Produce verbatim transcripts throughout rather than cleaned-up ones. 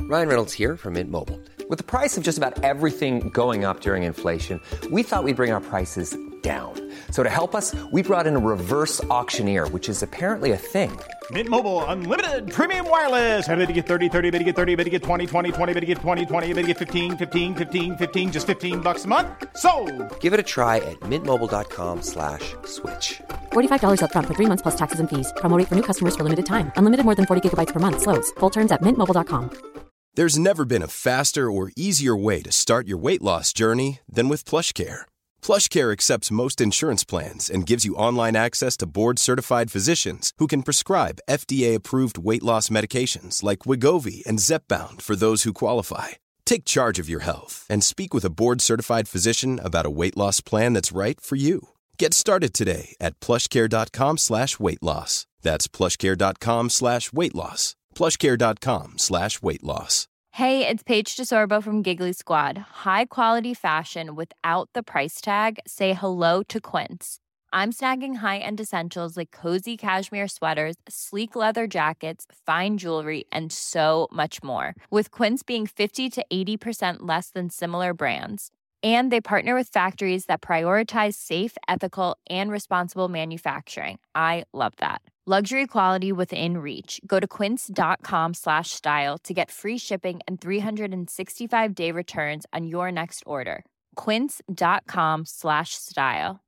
Ryan Reynolds here from Mint Mobile. With the price of just about everything going up during inflation, we thought we'd bring our prices down. So to help us, we brought in a reverse auctioneer, which is apparently a thing. Mint Mobile Unlimited Premium Wireless. How to get thirty, thirty, how to get thirty, how to get twenty, twenty, twenty, how to get twenty, twenty, how to get fifteen, fifteen, fifteen, fifteen, just fifteen bucks a month? Sold! Give it a try at mintmobile.com slash switch. forty-five dollars up front for three months plus taxes and fees. Promo rate for new customers for limited time. Unlimited more than forty gigabytes per month. Slows full terms at mint mobile dot com. There's never been a faster or easier way to start your weight loss journey than with PlushCare. PlushCare accepts most insurance plans and gives you online access to board-certified physicians who can prescribe F D A-approved weight loss medications like Wegovy and Zepbound for those who qualify. Take charge of your health and speak with a board-certified physician about a weight loss plan that's right for you. Get started today at plushcare.com slash weight loss. That's plushcare.com slash weight loss. plushcare.com slash weight loss. Hey, it's Paige DeSorbo from Giggly Squad. High quality fashion without the price tag. Say hello to Quince. I'm snagging high-end essentials like cozy cashmere sweaters, sleek leather jackets, fine jewelry, and so much more. With Quince being fifty to eighty percent less than similar brands. And they partner with factories that prioritize safe, ethical, and responsible manufacturing. I love that. Luxury quality within reach. Go to quince.com slash style to get free shipping and three sixty-five day returns on your next order. Quince.com slash style.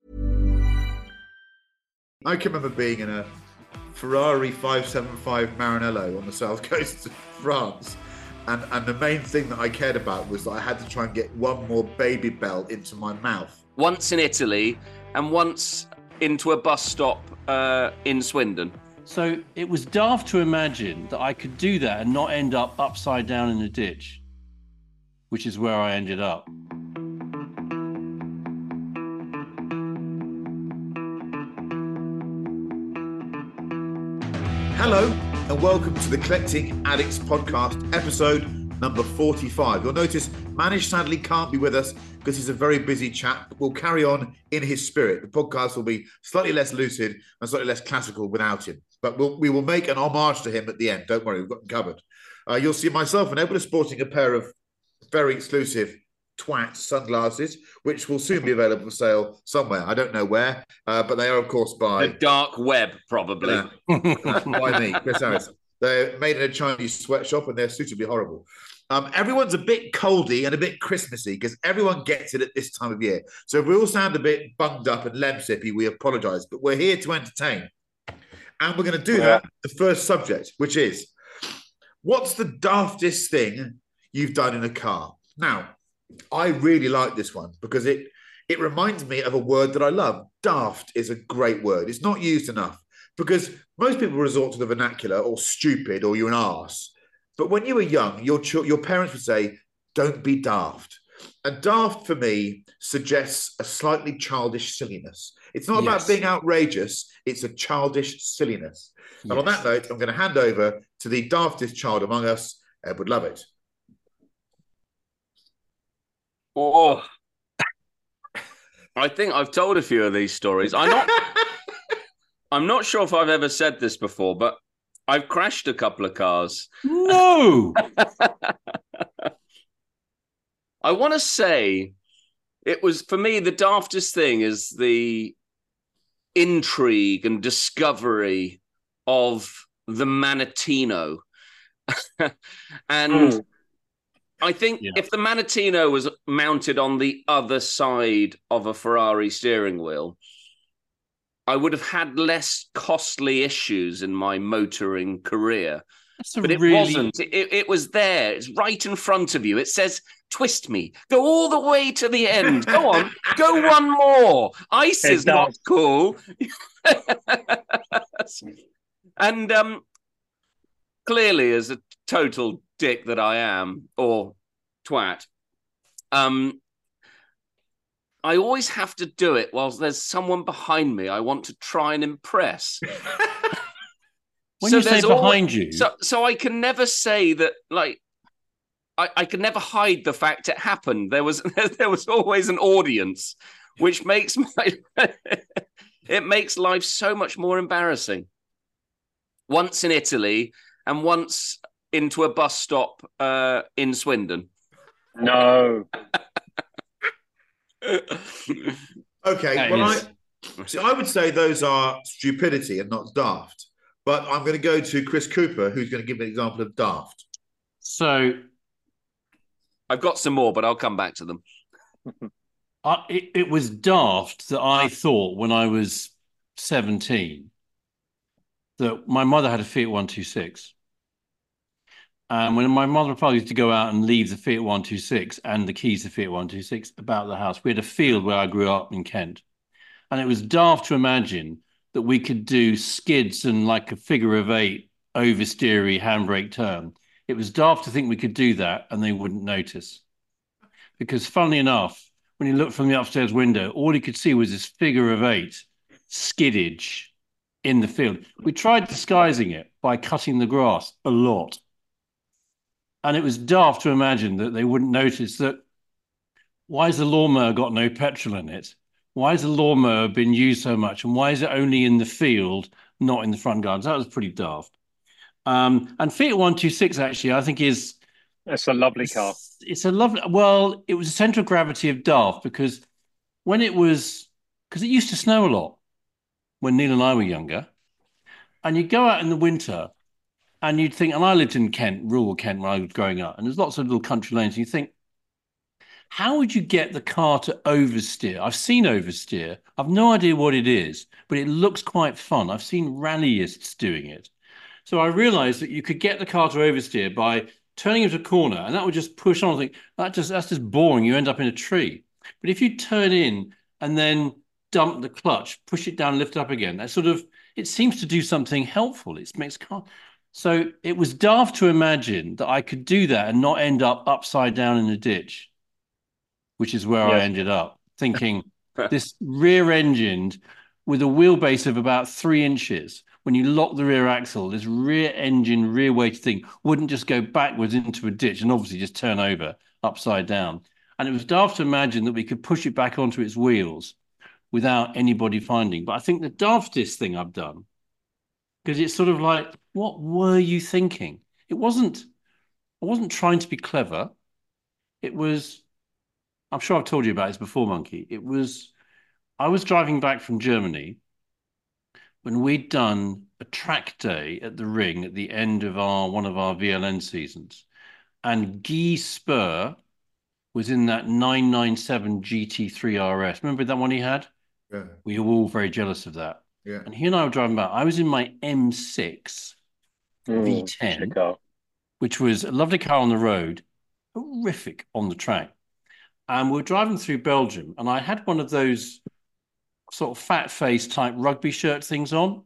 I can remember being in a Ferrari five seventy-five Maranello on the south coast of France. And, and the main thing that I cared about was that I had to try and get one more baby bell into my mouth. Once in Italy and once into a bus stop uh, in Swindon. So it was daft to imagine that I could do that and not end up upside down in a ditch, which is where I ended up. Hello and welcome to the Collecting Addicts podcast, episode number forty-five. You'll notice Manish sadly can't be with us because he's a very busy chap, but we'll carry on in his spirit. The podcast will be slightly less lucid and slightly less classical without him, but we'll, we will make an homage to him at the end. Don't worry, we've got him covered. Uh, you'll see myself and Edward sporting a pair of very exclusive Twat sunglasses, which will soon be available for sale somewhere. I don't know where, uh, but they are, of course, by... The dark web, probably. Uh, by me, Chris Harris. They're made in a Chinese sweatshop and they're suitably horrible. Um, everyone's a bit coldy and a bit Christmassy because everyone gets it at this time of year. So if we all sound a bit bunged up and lemsippy, we apologise. But we're here to entertain. And we're going to do that, the first subject, which is, what's the daftest thing you've done in a car? Now, I really like this one because it it reminds me of a word that I love. Daft is a great word. It's not used enough because most people resort to the vernacular or stupid or you're an arse. But when you were young, your ch- your parents would say, don't be daft. And daft for me suggests a slightly childish silliness. It's not yes. about being outrageous. It's a childish silliness. Yes. And on that note, I'm going to hand over to the daftest child among us, Edward Lovett. Oh, I think I've told a few of these stories. I'm not, I'm not sure if I've ever said this before, but I've crashed a couple of cars. No! I want to say it was, for me, the daftest thing is the intrigue and discovery of the Manatino. and... Mm. I think yeah. if the Manatino was mounted on the other side of a Ferrari steering wheel, I would have had less costly issues in my motoring career. But it really... wasn't. It, it was there. It's right in front of you. It says, twist me. Go all the way to the end. Go on. Go one more. Ice is not cool. and um, clearly, as a total dick that I am, or twat, um, I always have to do it whilst there's someone behind me I want to try and impress. When so you say behind you... So, so I can never say that, like, I, I can never hide the fact it happened. There was there was always an audience, which makes my it makes life so much more embarrassing. Once in Italy and once into a bus stop uh, in Swindon? No. Okay, That well, is- I, see, I would say those are stupidity and not daft. But I'm going to go to Chris Cooper, who's going to give me an example of daft. So I've got some more, but I'll come back to them. I, it, it was daft that I thought when I was seventeen that my mother had a Fiat one twenty-six. And when my mother and father used to go out and leave the Fiat one twenty-six and the keys to Fiat one twenty-six about the house, we had a field where I grew up in Kent. And it was daft to imagine that we could do skids and like a figure of eight oversteery handbrake turn. It was daft to think we could do that and they wouldn't notice. Because funnily enough, when he looked from the upstairs window, all he could see was this figure of eight skiddage in the field. We tried disguising it by cutting the grass a lot. And it was daft to imagine that they wouldn't notice that. Why has the lawnmower got no petrol in it? Why has the lawnmower been used so much? And why is it only in the field, not in the front gardens? That was pretty daft. Um, and Fiat one twenty-six, actually, I think is... It's a lovely car. It's, it's a lovely... Well, it was a central gravity of daft because when it was... Because it used to snow a lot when Neil and I were younger. And you'd go out in the winter and you'd think... And I lived in Kent, rural Kent, when I was growing up. And there's lots of little country lanes. And you think, how would you get the car to oversteer? I've seen oversteer. I've no idea what it is, but it looks quite fun. I've seen rallyists doing it. So I realized that you could get the car to oversteer by turning into a corner, and that would just push on. I think that just that's just boring. You end up in a tree. But if you turn in and then dump the clutch, push it down, lift it up again, that sort of it seems to do something helpful. It makes car. So it was daft to imagine that I could do that and not end up upside down in a ditch, which is where Yeah. I ended up thinking this rear-engined with a wheelbase of about three inches. When you lock the rear axle, this rear engine, rear weighted thing wouldn't just go backwards into a ditch and obviously just turn over upside down. And it was daft to imagine that we could push it back onto its wheels without anybody finding. But I think the daftest thing I've done, because it's sort of like, what were you thinking? It wasn't, I wasn't trying to be clever. It was, I'm sure I've told you about this before, Monkey. It was, I was driving back from Germany when we'd done a track day at the Ring at the end of our one of our V L N seasons. And Guy Spur was in that nine ninety-seven G T three R S. Remember that one he had? Yeah. We were all very jealous of that. Yeah. And he and I were driving back. I was in my M six Mm, V ten, good car. which was a lovely car on the road, horrific on the track. And we were driving through Belgium, and I had one of those sort of fat face type rugby shirt things on.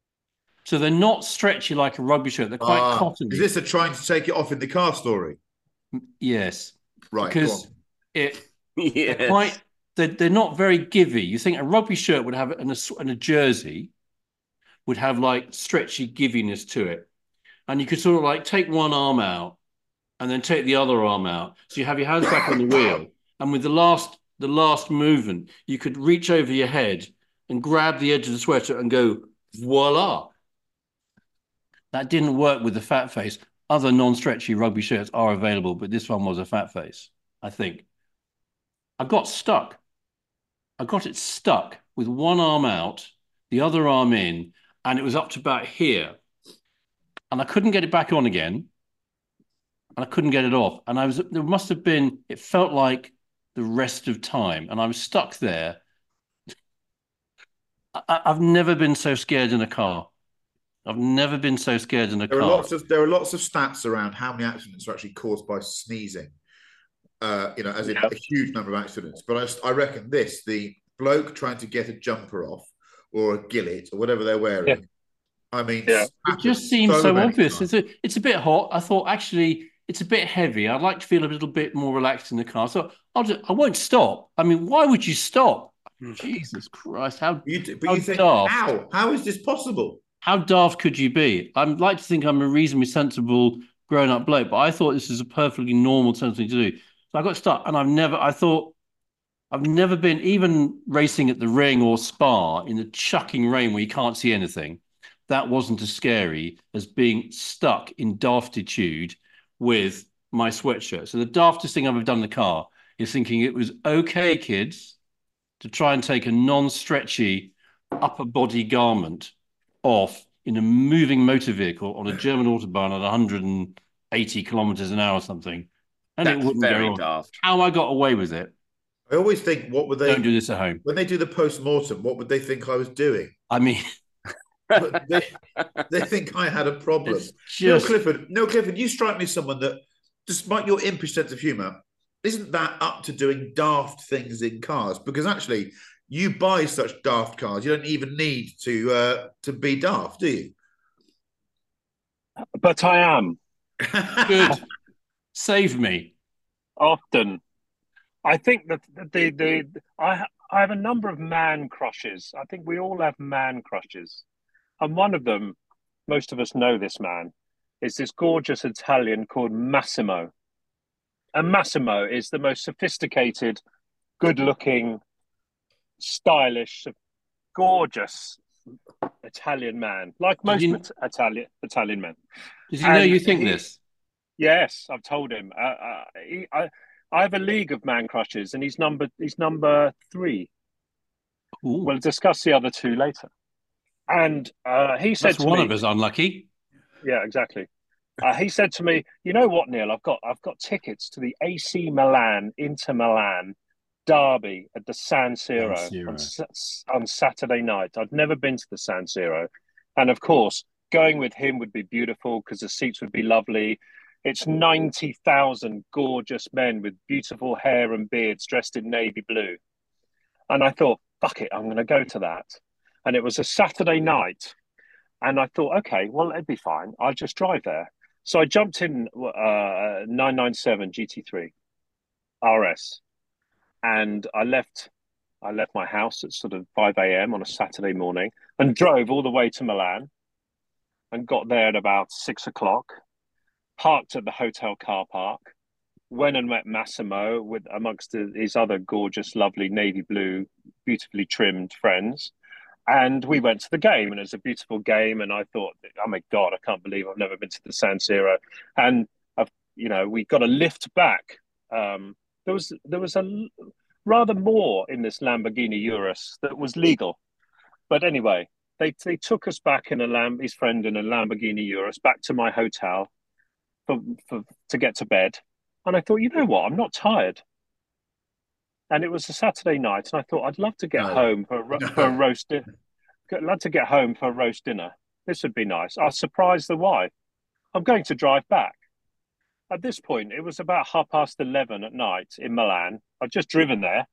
So they're not stretchy like a rugby shirt. They're quite Ah, cottony. is this a trying to take it off in the car story? Yes. Right. go Because on. it Yes. they're quite they're, they're not very givey. You think a rugby shirt would have and a, and a jersey would have like stretchy giviness to it. And you could sort of like take one arm out and then take the other arm out. So you have your hands back on the wheel. And with the last the last movement, you could reach over your head and grab the edge of the sweater and go, voila. That didn't work with the fat face. Other non-stretchy rugby shirts are available, but this one was a fat face, I think. I got stuck. I got it stuck with one arm out, the other arm in, and it was up to about here. And I couldn't get it back on again. And I couldn't get it off. And I was, there must have been, it felt like the rest of time. And I was stuck there. I, I've never been so scared in a car. I've never been so scared in a There are car. lots of there are lots of stats around how many accidents are actually caused by sneezing. Uh, you know, as in Yeah. a huge number of accidents. But I, I reckon this: the bloke trying to get a jumper off or a gillet or whatever they're wearing. Yeah. I mean, Yeah. It just seems so many obvious. times. It's a, it's a bit hot. I thought actually it's a bit heavy. I'd like to feel a little bit more relaxed in the car. So I'll just, I won't stop. I mean, why would you stop? Jesus Christ. How, You do- but how you think, daft. how? How is this possible? How daft could you be? I'd like to think I'm a reasonably sensible grown-up bloke, but I thought this was a perfectly normal sensible thing to do. So I got stuck, and I've never, I thought, I've never been, even racing at the Ring or Spa in the chucking rain where you can't see anything, that wasn't as scary as being stuck in daftitude with my sweatshirt. So the daftest thing I've ever done in the car is thinking it was okay, kids, to try and take a non-stretchy upper body garment off in a moving motor vehicle on a German autobahn at one hundred eighty kilometers an hour or something. And That's it wouldn't very go on. daft. How I got away with it. I always think, what would they Don't do this at home. when they do the post-mortem? What would they think I was doing? I mean, they, they think I had a problem. it's Neil just Clifford, Neil Clifford, you strike me as someone that, despite your impish sense of humour, isn't that up to doing daft things in cars? Because actually, you buy such daft cars, you don't even need to uh, to be daft, do you? But I am good. Save me. often. I think that the the I I have a number of man crushes. I think we all have man crushes, and one of them, most of us know this man, is this gorgeous Italian called Massimo. And Massimo is the most sophisticated, good-looking, stylish, gorgeous Italian man, like most you- It- Italian Italian men. Does he know And you think he- this? Yes, I've told him. Uh, uh, he, I I have a league of man crushes, and he's number he's number three. Ooh, We'll discuss the other two later. And uh, he said that's to one me, of us unlucky. yeah, exactly. Uh, he said to me, "You know what, Neil? I've got I've got tickets to the A C Milan Inter Milan derby at the San Siro, San Siro. On, Sa- on Saturday night. I've never been to the San Siro, and of course, going with him would be beautiful because the seats would be lovely. It's ninety thousand gorgeous men with beautiful hair and beards dressed in navy blue." And I thought, fuck it, I'm going to go to that. And it was a Saturday night. And I thought, okay, well, it'd be fine. I'll just drive there. So I jumped in uh, nine ninety-seven G T three R S. And I left I left my house at sort of five a.m. on a Saturday morning and drove all the way to Milan and got there at about six o'clock. Parked at the hotel car park, went and met Massimo with amongst his other gorgeous, lovely navy blue, beautifully trimmed friends. And we went to the game, and it was a beautiful game. And I thought, oh my God, I can't believe I've never been to the San Siro. And, I've, you know, we got a lift back. Um, there was there was a rather more in this Lamborghini Urus that was legal. But anyway, they, they took us back in a Lam- his friend in a Lamborghini Urus back to my hotel. For, for to get to bed, and I thought, you know what, I'm not tired. And it was a Saturday night, and I thought I'd love to get No. home for a, ro- No. for a roast. Di- I'd love to get home for a roast dinner. This would be nice. I was surprised the why. I'm going to drive back. At this point, it was about half past eleven at night in Milan. I'd just driven there,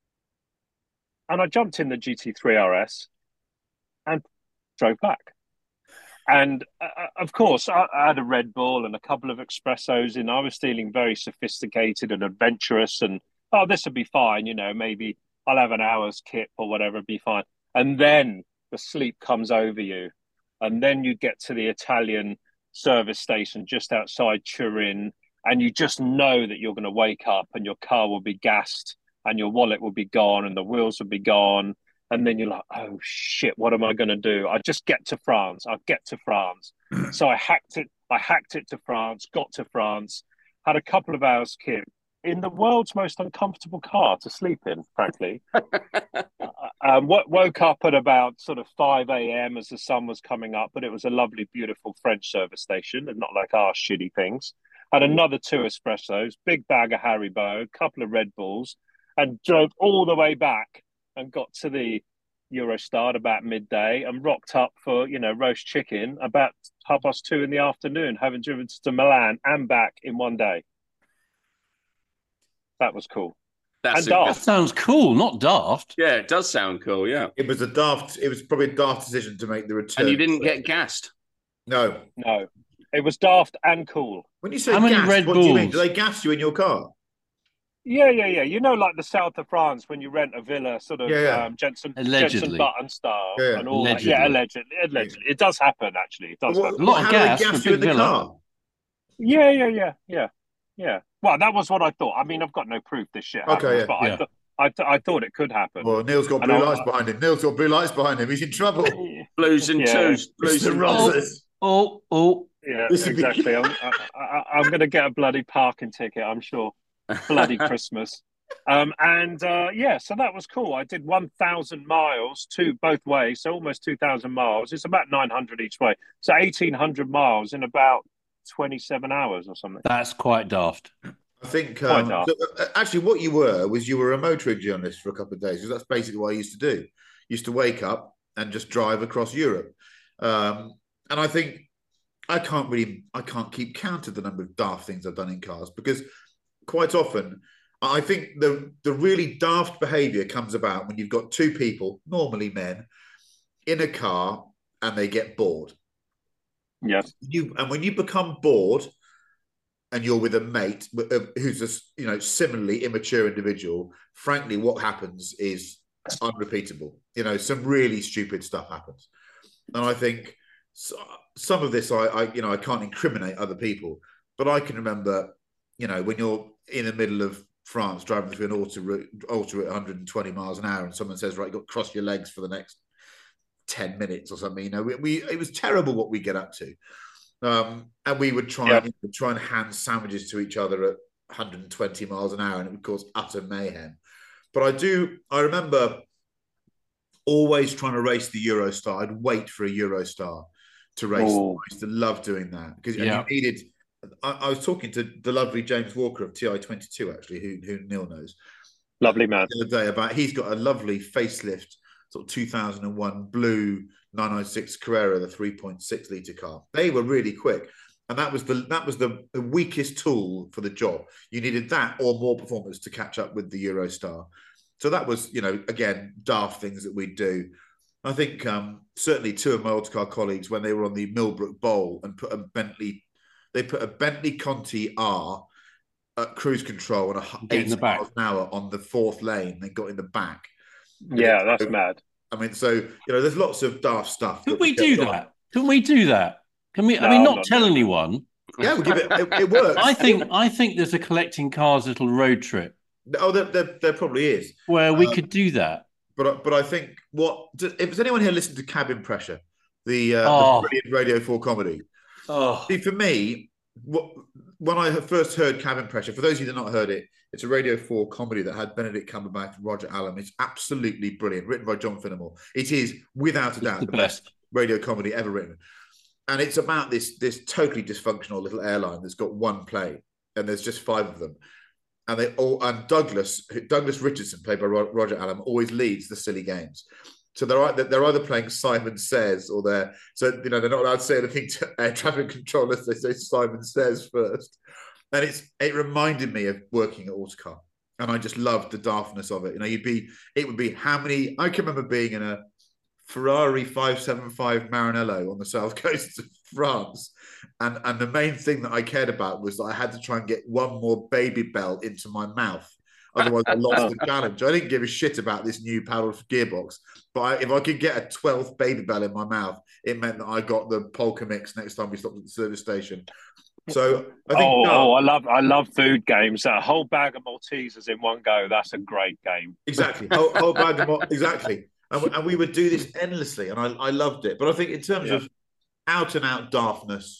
and I jumped in the G T three R S and drove back. And uh, of course, I, I had a Red Bull and a couple of espressos, and I was feeling very sophisticated and adventurous. And oh, this would be fine, you know. Maybe I'll have an hour's kip or whatever, it'd be fine. And then the sleep comes over you, and then you get to the Italian service station just outside Turin, and you just know that you're going to wake up, and your car will be gassed, and your wallet will be gone, and the wheels will be gone. And then you're like, oh shit, what am I going to do? I just get to France. I'll get to France. So I hacked it. I hacked it to France, got to France, had a couple of hours kip in the world's most uncomfortable car to sleep in, frankly. um, w- woke up at about sort of five a.m. as the sun was coming up, but it was a lovely, beautiful French service station and not like our shitty things. Had another two espressos, big bag of Haribo, a couple of Red Bulls, and drove all the way back and got to the Eurostar about midday and rocked up for, you know, roast chicken about half past two in the afternoon, having driven to Milan and back in one day. That was cool. That's And a daft. That sounds cool, not daft. Yeah, it does sound cool. Yeah, It was a daft. It was probably a daft decision to make the return. and you didn't get gassed. No. No, it was daft and cool. When you say How many gas, Red what do you mean? Bulls? Do they gas you in your car? Yeah, yeah, yeah. You know, like the south of France when you rent a villa, sort of Yeah, yeah. um, Jensen, Allegedly. Jensen Button style Yeah, yeah. and all that. Allegedly. Yeah, allegedly. Allegedly. It does happen, actually. It does What, happen. A lot what- of how gas do they for a gas you in big the villa. car? Yeah, yeah, yeah, yeah, yeah. Well, that was what I thought. I mean, I've got no proof this shit happens, Okay, yeah, but yeah. I thought I th- I thought it could happen. Well, Neil's got And blue I- lights behind him. Neil's got blue lights behind him. He's in trouble. Blues and Yeah. twos. Blues Mister and Rogers. Oh, oh. Yeah, This would be- exactly. I'm, I, I, I'm going to get a bloody parking ticket, I'm sure. Bloody Christmas. Um, and uh, yeah, so that was cool. I did one thousand miles, two both ways, so almost two thousand miles. It's about nine hundred each way. So eighteen hundred miles in about twenty-seven hours or something. That's quite daft. I think Quite um, daft. so, uh, actually what you were was you were a motoring journalist for a couple of days, because that's basically what I used to do. Used to wake up and just drive across Europe. Um, and I think I can't really, I can't keep count of the number of daft things I've done in cars, because quite often I think the, the really daft behaviour comes about when you've got two people, normally men, in a car and they get bored. Yes. You and when you become bored and you're with a mate who's a you know similarly immature individual, frankly, what happens is unrepeatable. You know, some really stupid stuff happens, and I think some of this, I, I you know, I can't incriminate other people, but I can remember, you know, when you're in the middle of France driving through an auto route, auto at one hundred twenty miles an hour, and someone says, "Right, you've got to cross your legs for the next ten minutes or something." You know, we, we it was terrible what we get up to. Um, and we would try, Yeah. and, you know, try and hand sandwiches to each other at one hundred twenty miles an hour, and it would cause utter mayhem. But I do, I remember always trying to race the Eurostar. I'd wait for a Eurostar to race. Oh. I used to love doing that, because Yeah. you needed. I, I was talking to the lovely James Walker of T I twenty-two, actually, who who Neil knows, Lovely man. the other day, about he's got a lovely facelift sort of two thousand one blue nine ninety-six Carrera, the three point six litre car. They were really quick, and that was the that was the, the weakest tool for the job. You needed that or more performance to catch up with the Eurostar. So that was, you know, again, daft things that we'd do. I think um, certainly two of my autocar colleagues, when they were on the Millbrook Bowl and put a Bentley, they put a Bentley Conti R at cruise control and a Get in eighty the back. miles an hour on the fourth lane. They got in the back. Yeah, that's mad. I mean, so, you know, there's lots of daft stuff. Could that we get do done. that? Can we do that? Can we? I No, mean, I'm not not tell doing that. anyone. Yeah, we'll give it. It, it works. I think I think there's a collecting cars little road trip Oh, there, there, there probably is. where we Um, could do that. But I- but I think what if there's anyone here listening to Cabin Pressure, the, uh, Oh. the brilliant Radio Four comedy. Oh, See, for me, what when I first heard Cabin Pressure, for those of you that have not heard it, it's a Radio Four comedy that had Benedict Cumberbatch and Roger Allam. It's absolutely brilliant, written by John Finnemore. It is without a doubt the the best best. radio comedy ever written. And it's about this this totally dysfunctional little airline that's got one plane, and there's just five of them. And they all and Douglas Douglas Richardson, played by Ro- Roger Allam, always leads the silly games. So they're ei- they're either playing Simon Says, or they're so you know they're not allowed to say anything to air traffic controllers. They say Simon Says first, and it's it reminded me of working at Autocar, and I just loved the daftness of it. You know, you'd be it would be how many? I can remember being in a Ferrari five seventy-five Maranello on the south coast of France. And, and the main thing that I cared about was that I had to try and get one more baby bell into my mouth. Otherwise, I lost the challenge. I didn't give a shit about this new paddle gearbox. But I, if I could get a twelfth baby bell in my mouth, it meant that I got the polka mix next time we stopped at the service station. So I think... Oh, no, oh, I love I love food games. A whole bag of Maltesers in one go. That's a great game. Exactly. Whole, whole bag of... Exactly. And, we- and we would do this endlessly, and I, I loved it. But I think in terms Yeah. of out-and-out daftness...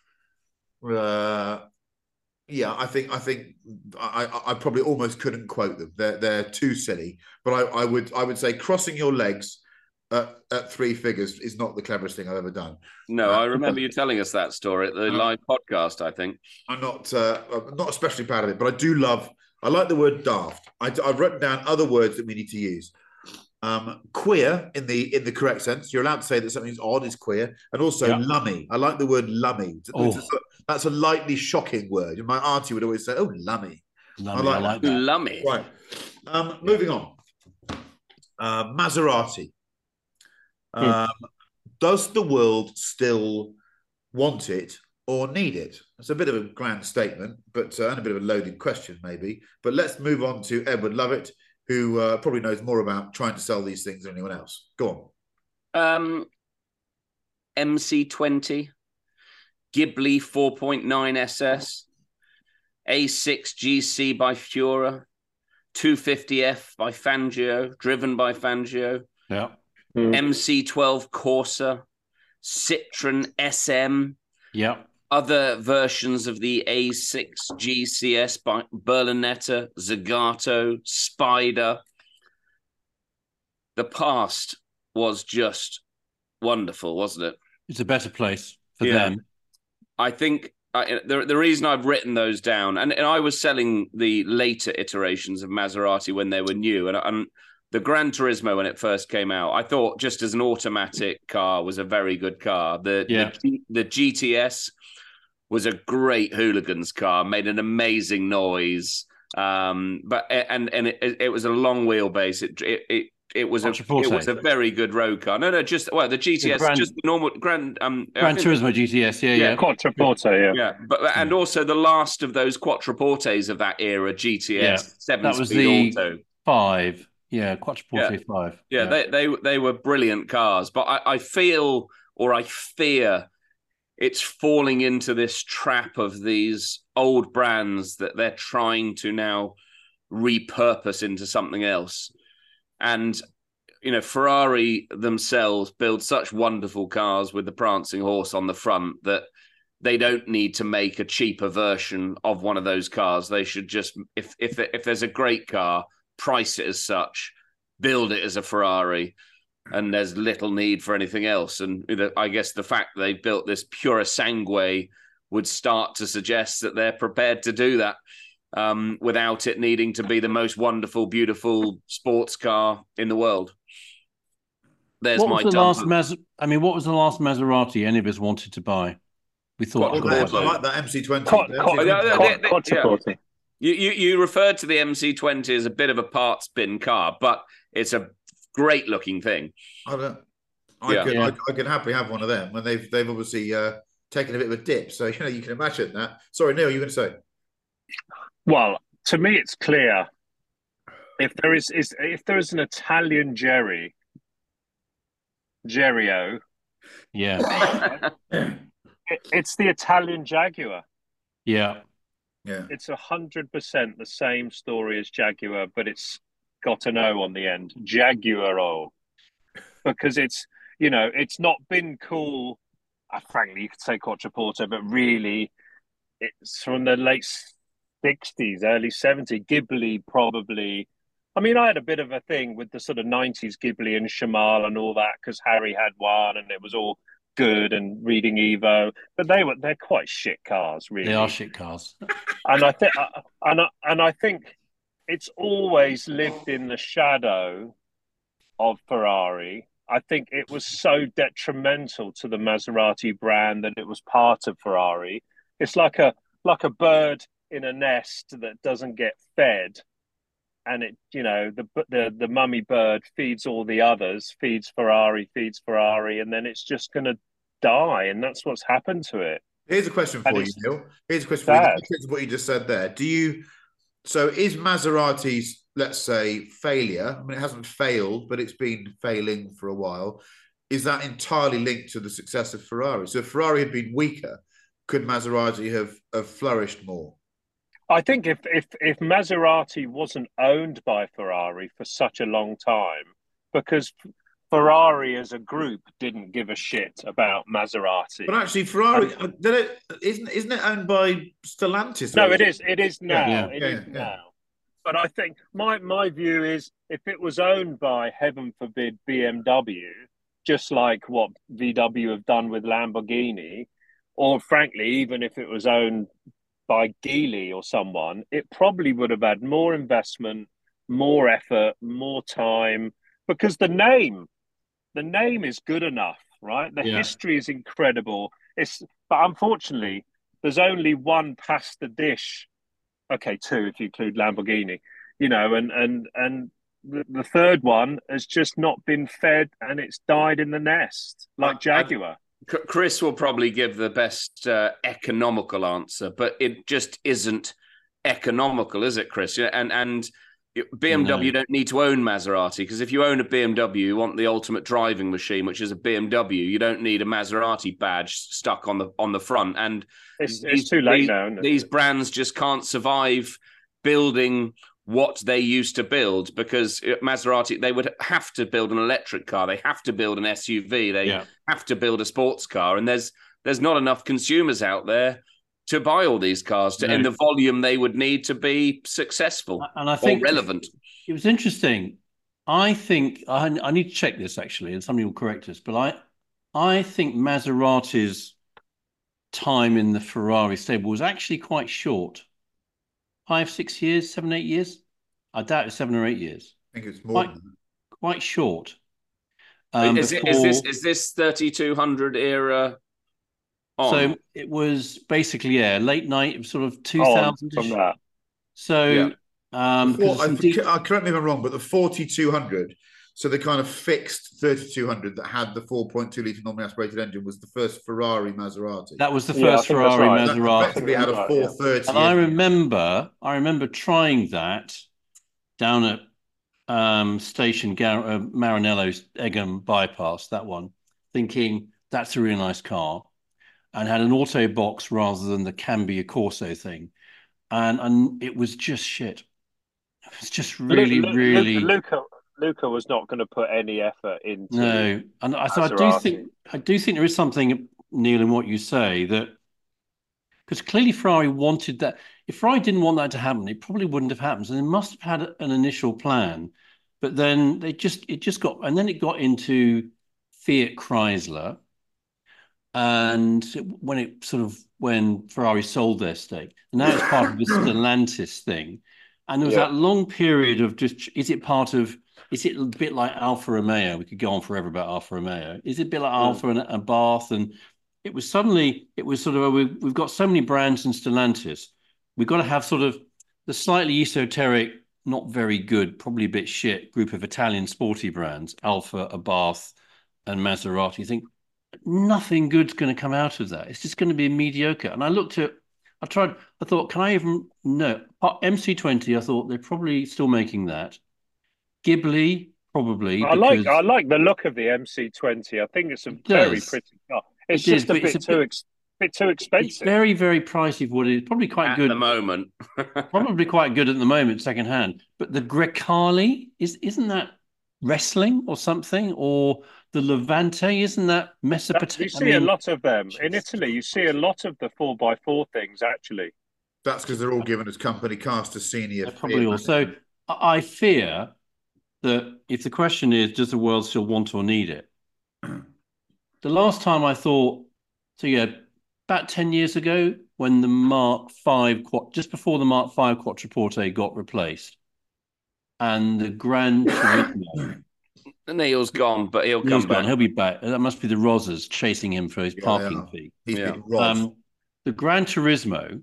Uh, yeah, I think I think I, I, I probably almost couldn't quote them. They're they're too silly. But I, I would I would say crossing your legs at, at three figures is not the cleverest thing I've ever done. No, I remember you telling us that story at the Uh, live podcast, I think. I'm not uh, I'm not especially proud of it, but I do love. I like the word daft. I, I've written down other words that we need to use. Um, queer in the in the correct sense. You're allowed to say that something's odd is queer, and also Yeah. lummy. I like the word lummy. Oh. That's, a, that's a lightly shocking word. My auntie would always say, "Oh, lummy." Lummy, I like like that. Lummy. Right. Um, moving on. Uh, Maserati. Um, does the world still want it or need it? It's a bit of a grand statement, but uh, and a bit of a loaded question, maybe. But let's move on to Edward Lovett, who uh, probably knows more about trying to sell these things than anyone else. Go on. Um, M C twenty, Ghibli four point nine S S, A six G C by Fura, two fifty F by Fangio, driven by Fangio. Yeah. Mm. M C twelve Corsa, Citroen S M. Yeah. Other versions of the A six G C S by Berlinetta, Zagato, Spider. The past was just wonderful, wasn't it? It's a better place for Yeah. them. I think I, the the reason I've written those down, and, and I was selling the later iterations of Maserati when they were new, and, and the Gran Turismo when it first came out, I thought just as an automatic car was a very good car. The Yeah. the, the G T S was a great hooligans car, made an amazing noise, um, but and and it, it was a long wheelbase. It it. it It was a Quattroporte. it was a very good road car. No, no, just well the G T S, The Gran- just the normal Grand um I Gran think- Turismo G T S, yeah, Yeah, yeah. Quattroporte, yeah. yeah, but and also the last of those Quattroportes of that era, G T S Yeah, seven that was speed the auto. Five. Yeah, Quattroporte Yeah. five. Yeah, they they they were brilliant cars, but I, I feel or I fear it's falling into this trap of these old brands that they're trying to now repurpose into something else. And you know, Ferrari themselves build such wonderful cars with the prancing horse on the front that they don't need to make a cheaper version of one of those cars. They should just, if if if there's a great car, price it as such, build it as a Ferrari, and there's little need for anything else. And you know, I guess the fact they built this Pura Sangue would start to suggest that they're prepared to do that um, without it needing to be the most wonderful, beautiful sports car in the world. There's What my was the last dump. Mas- I mean, what was the last Maserati any of us wanted to buy? We thought, Well, oh, I God, like that M C twenty. Quat- The quat- M C twenty. yeah, Quat- yeah. Quattroporte. You, you you referred to the M C twenty as a bit of a parts bin car, but it's a great looking thing. I don't. I Yeah. could Yeah. I, I could happily have one of them, and they've they've obviously uh, taken a bit of a dip. So you know you can imagine that. Sorry, Neil, you were going to say? Well, to me, it's clear if there is, is if there is an Italian Jerry, Gerio, yeah, it, it's the Italian Jaguar. yeah, Yeah. It's a hundred percent the same story as Jaguar, but it's got an O on the end, Jaguaro, because it's you know it's not been cool. Uh, frankly, you could say Quattroporte, but really, it's from the late sixties, early seventies. Ghibli probably. I mean, I had a bit of a thing with the sort of nineties Ghibli and Shamal and all that because Harry had one and it was all good and reading Evo, but they were they're quite shit cars, really. they are shit cars. And I think and I, and I think it's always lived in the shadow of Ferrari. I think it was so detrimental to the Maserati brand that it was part of Ferrari. It's like a like a bird in a nest that doesn't get fed. And it, you know, the the the mummy bird feeds all the others, feeds Ferrari, feeds Ferrari, and then it's just going to die. And that's what's happened to it. Here's a question for And you, it's Neil. Here's a question for you. sad. Because of what you just said there. Do you? So is Maserati's, let's say, failure? I mean, it hasn't failed, but it's been failing for a while. Is that entirely linked to the success of Ferrari? So if Ferrari had been weaker, could Maserati have, have flourished more? I think if, if if Maserati wasn't owned by Ferrari for such a long time, because Ferrari as a group didn't give a shit about Maserati. But actually, Ferrari uh, did it, isn't isn't it owned by Stellantis? No, it is. It is now. Yeah, It yeah, is yeah. now. But I think my my view is if it was owned by, heaven forbid, B M W, just like what V W have done with Lamborghini, or frankly, even if it was owned by Geely or someone, it probably would have had more investment, more effort, more time, because the name, the name is good enough, right? The Yeah. history is incredible. It's, but unfortunately, there's only one past the dish. Okay, two if you include Lamborghini, you know, and and and the, the third one has just not been fed, and it's died in the nest, like Jaguar. C- Chris will probably give the best uh, economical answer, but it just isn't economical, is it, Chris? Yeah, and and B M W No. don't need to own Maserati, because if you own a B M W, you want the ultimate driving machine, which is a B M W. You don't need a Maserati badge stuck on the on the front. And It's, these- it's too late these, now, isn't it? These brands just can't survive building what they used to build, because Maserati, they would have to build an electric car, they have to build an S U V, they Yeah. have to build a sports car, and there's there's not enough consumers out there to buy all these cars to, No. in the volume they would need to be successful And I think or relevant. It was interesting. I think I, I need to check this actually, and somebody will correct us. But I, I think Maserati's time in the Ferrari stable was actually quite short. Five, six years, seven, eight years. I doubt it's seven or eight years. I think it's more. Quite, quite short. Um, is, it, before, is this is this thirty-two hundred era on? So it was basically yeah, late night, sort of two On thousand. from that. So. Yeah. The Um, four, because I, some deep- I correct me if I'm wrong, but the forty-two hundred, so the kind of fixed thirty-two hundred that had the four point two litre normally aspirated engine, was the first Ferrari Maserati. that was the Yeah, I first think that's Ferrari right. That Maserati. effectively had a Right, four yeah. thirty. And I engine. remember, I remember trying that down at um, Station Gar- uh, Maranello Egham bypass. That one, thinking that's a really nice car, and had an auto box rather than the Cambia Corso thing, and and it was just shit. It was just really, Lu- Lu- really Luca Luca was not going to put any effort into. no. And I, so I do Maserati. think I do think there is something, Neil, in what you say, that because clearly Ferrari wanted that. If Ferrari didn't want that to happen, it probably wouldn't have happened. So they must have had an initial plan, but then they just it just got and then it got into Fiat Chrysler, and when it sort of when Ferrari sold their stake, and now it's part of this Stellantis thing, and there was Yeah. that long period of just is it part of is it a bit like Alfa Romeo? We could go on forever about Alfa Romeo. Is it a bit like Alfa and, and Bath? And it was suddenly, it was sort of, we, we've got so many brands in Stellantis. We've got to have sort of the slightly esoteric, not very good, probably a bit shit group of Italian sporty brands, Alfa, Abarth, and Maserati. You think nothing good's going to come out of that. It's just going to be mediocre. And I looked at, I tried, I thought, can I even, no, M C twenty, I thought they're probably still making that. Ghibli, probably. I like because I like the look of the M C twenty. I think it's a very does. pretty car. It's It is, just a but bit it's a too bit- ex- bit too It's expensive. very, very pricey for what it is. Probably quite At good. the moment. Probably quite good at the moment, second hand. But the Grecali, is, isn't that wrestling or something? Or the Levante, isn't that That- Mesopotamia? you see a lot of them in Italy. You see a lot of the four by four things actually. That's because they're all given as company cars to senior. Probably Fiat also. management. I I fear that if the question is, does the world still want or need it? The last time I thought, so yeah, about ten years ago, when the Mark five, just before the Mark five Quattroporte got replaced, and the Gran Turismo, Neil's gone, but he'll Neil's come gone, back. he'll be back. That must be the Rosas chasing him for his Yeah, parking yeah. fee. He's Yeah. been robbed. Um, the Gran Turismo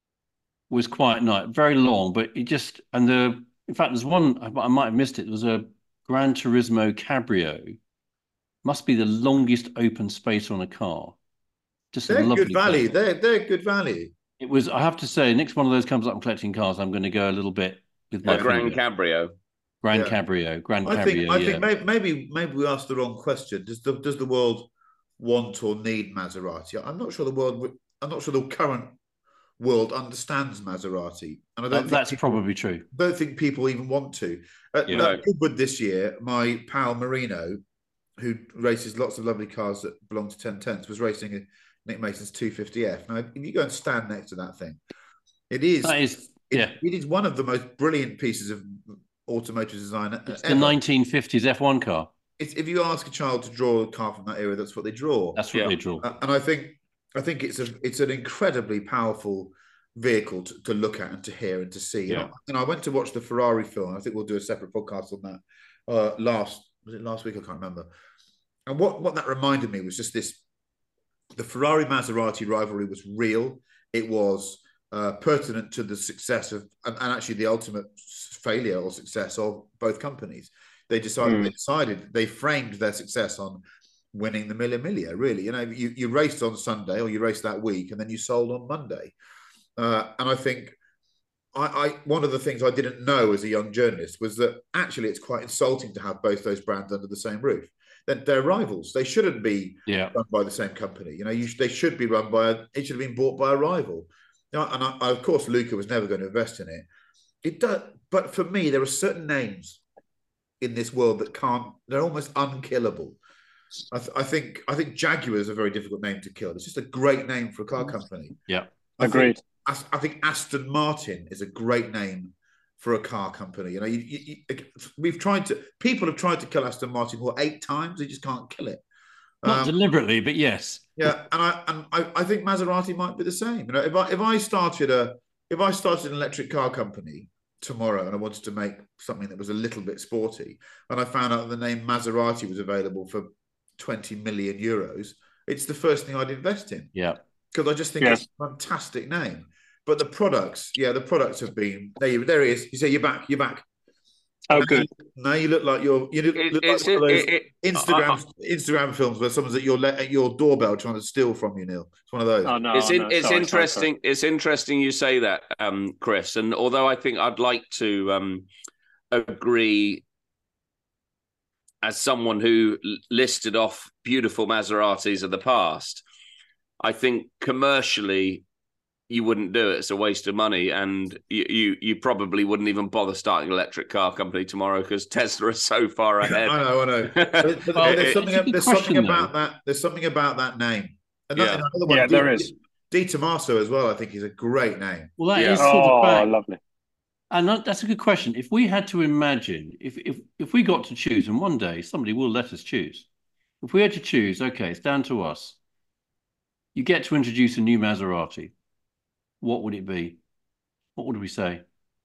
was quite nice, very long, but it just and the in fact there's one I, I might have missed it. There was a Gran Turismo Cabrio, must be the longest open space on a car. Just a they're lovely good value. car. They're they're good value. It was. I have to say, next one of those comes up. I'm collecting cars. I'm going to go a little bit with my The Grand finger. Cabrio. Grand Yeah. Cabrio, Grand I Cabrio. think I yeah. think maybe, maybe maybe we asked the wrong question. Does the does the world want or need Maserati? I'm not sure the world. I'm not sure the current world understands Maserati, and I don't. That- think that's people- probably true. Don't think people even want to. At, Yeah. at Goodwood this year, my pal Marino, who races lots of lovely cars that belong to ten tenths, was racing a Nick Mason's two fifty F. Now, if you go and stand next to that thing, it is. That is, it, yeah. it is one of the most brilliant pieces of automotive design It's ever. the nineteen fifties F one car. It's, if you ask a child to draw a car from that era, that's what they draw. That's what Yeah. they draw. Uh, and I think I think it's a it's an incredibly powerful vehicle to, to look at and to hear and to see. Yeah. And, I, and I went to watch the Ferrari film. I think we'll do a separate podcast on that. Uh, last was it last week? I can't remember. And what what that reminded me was just this: the Ferrari Maserati rivalry was real. It was uh, pertinent to the success of and, and actually the ultimate failure or success of both companies. They decided Mm. they decided they framed their success on winning the Mille Miglia. Really, you know, you, you raced on Sunday or you raced that week, and then you sold on Monday. Uh, and I think I, I one of the things I didn't know as a young journalist was that actually it's quite insulting to have both those brands under the same roof. That they're rivals. They shouldn't be Yeah. run by the same company. You know, you, they should be run by a. It should have been bought by a rival. You know, and I, I, of course, Luca was never going to invest in it. It does, but for me, there are certain names in this world that can't. They're almost unkillable. I, th- I think. I think Jaguar is a very difficult name to kill. It's just a great name for a car company. Yeah, I agreed. Think, I think Aston Martin is a great name for a car company. You know, you, you, you, we've tried to. People have tried to kill Aston Martin what eight times. They just can't kill it. Not Um, deliberately, but yes. Yeah, and I and I, I think Maserati might be the same. You know, if I if I started a if I started an electric car company tomorrow and I wanted to make something that was a little bit sporty, and I found out that the name Maserati was available for twenty million euros, it's the first thing I'd invest in. Yeah, because I just think yes. it's a fantastic name. But the products, yeah, the products have been there. You, there he is. You say you're back. You're back. Oh, now good. You, now you look like you're. You look, It- look it's- like one of those it- it- Instagram I- Instagram films where someone's at your le- at your doorbell trying to steal from you, Neil. It's one of those. Oh no, it's oh, in, no. it's Sorry, interesting. sorry, sorry. It's interesting you say that, um, Chris. And although I think I'd like to um, agree, as someone who l- listed off beautiful Maseratis of the past, I think commercially you wouldn't do it. It's a waste of money, and you you, you probably wouldn't even bother starting an electric car company tomorrow because Tesla is so far ahead. I know, I know. But, but Well, there's it's something. a good There's question, something about though. that. There's something about that name. Another, Yeah. another one. Yeah, D, there is. D Tomaso as well. I think is a great name. Well, that Yeah. is sort Oh, of fact. lovely. And that, that's a good question. If we had to imagine, if if if we got to choose, and one day somebody will let us choose, if we had to choose, okay, it's down to us. You get to introduce a new Maserati. What would it be? What would we say?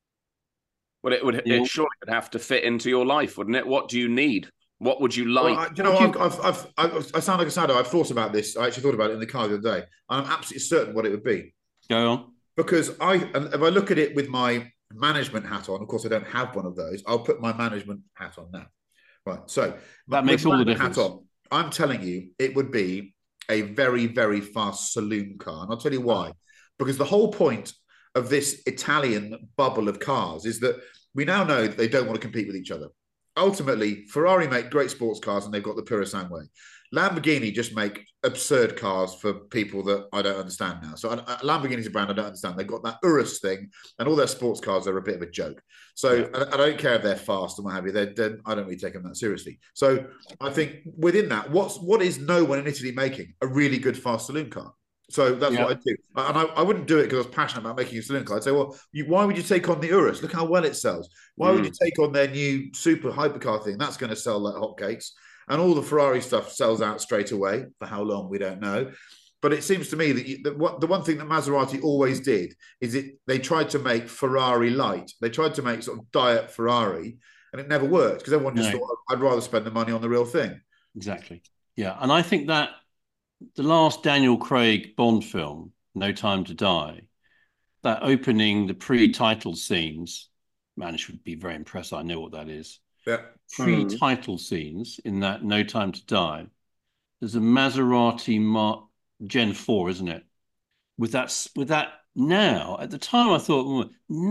Well, it would. Neil? It surely would have to fit into your life, wouldn't it? What do you need? What would you like? Well, I, you know, What I've, do I've, I've, I've, I sound like a sado. I've thought about this. I actually thought about it in the car the other day. And I'm absolutely certain what it would be. Go on. Because I, and if I look at it with my management hat on, of course, I don't have one of those. I'll put my management hat on now. Right. So That makes with all the management difference. Hat on, I'm telling you, it would be a very, very fast saloon car. And I'll tell you why. Because the whole point of this Italian bubble of cars is that we now know that they don't want to compete with each other. Ultimately, Ferrari make great sports cars and they've got the Purosangue. Lamborghini just make absurd cars for people that I don't understand now. So uh, Lamborghini's a brand I don't understand. They've got that Urus thing, and all their sports cars are a bit of a joke. So Yeah. I, I don't care if they're fast and what have you. They're, they're, I don't really take them that seriously. So I think within that, what's what is no one in Italy making? A really good fast saloon car. So that's Yeah. what I do. And I, I wouldn't do it because I was passionate about making a saloon car. I'd say, well, you, why would you take on the Urus? Look how well it sells. Why would you take on their new super hypercar thing? That's going to sell like hotcakes. And all the Ferrari stuff sells out straight away. For how long, we don't know. But it seems to me that, you, that what, the one thing that Maserati always did is it they tried to make Ferrari light. They tried to make sort of diet Ferrari, and it never worked because everyone just No. thought, I'd rather spend the money on the real thing. Exactly. Yeah. And I think that the last Daniel Craig Bond film, No Time to Die, that opening, the pre-title scenes, man, should be very impressed. I know what that is. Yeah. Pre-title scenes in that No Time to Die. There's a Maserati Mark Gen four, isn't it? With that, with that now, at the time I thought, "Hmm,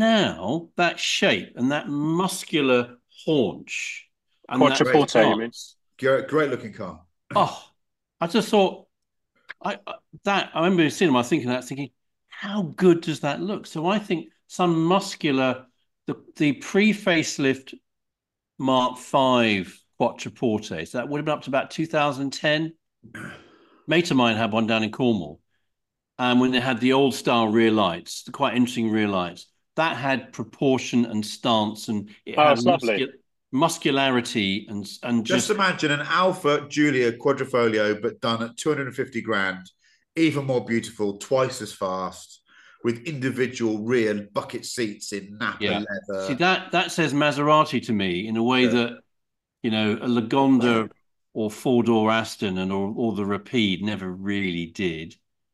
now that shape and that muscular haunch. And that Quattroporte, you mean? stance, Great, great looking car. Oh, I just thought I I- that I remember seeing them. I was thinking that, thinking, how good does that look? So I think some muscular, the the pre-facelift Mark five Quattroporte. So that would have been up to about two thousand ten. Mate of mine had one down in Cornwall, and when they had the old style rear lights, the quite interesting rear lights, that had proportion and stance, and it Oh, had it's lovely. muscu- muscularity and and Just, just, imagine an Alpha Giulia Quadrifoglio, but done at two hundred fifty grand, even more beautiful, twice as fast, with individual rear bucket seats in Napa Yeah. leather. See, that that says Maserati to me in a way Yeah. that, you know, a Lagonda or four-door Aston and or, or the Rapide never really did.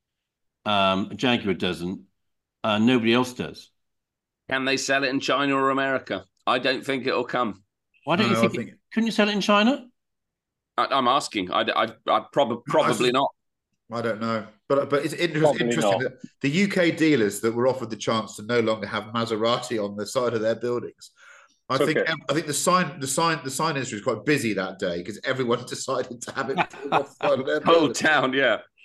Um, a Jaguar doesn't. Uh, nobody else does. Can they sell it in China or America? I don't think it'll come. Why don't No, you I think, think- it- couldn't you sell it in China? I, I'm asking. I, I, I prob- probably not. I don't know, but but it's inter- Probably interesting not. that the U K dealers that were offered the chance to no longer have Maserati on the side of their buildings. I Took think it. I think the sign the sign the sign industry was quite busy that day because everyone decided to have it on the side of their Whole building. town, yeah.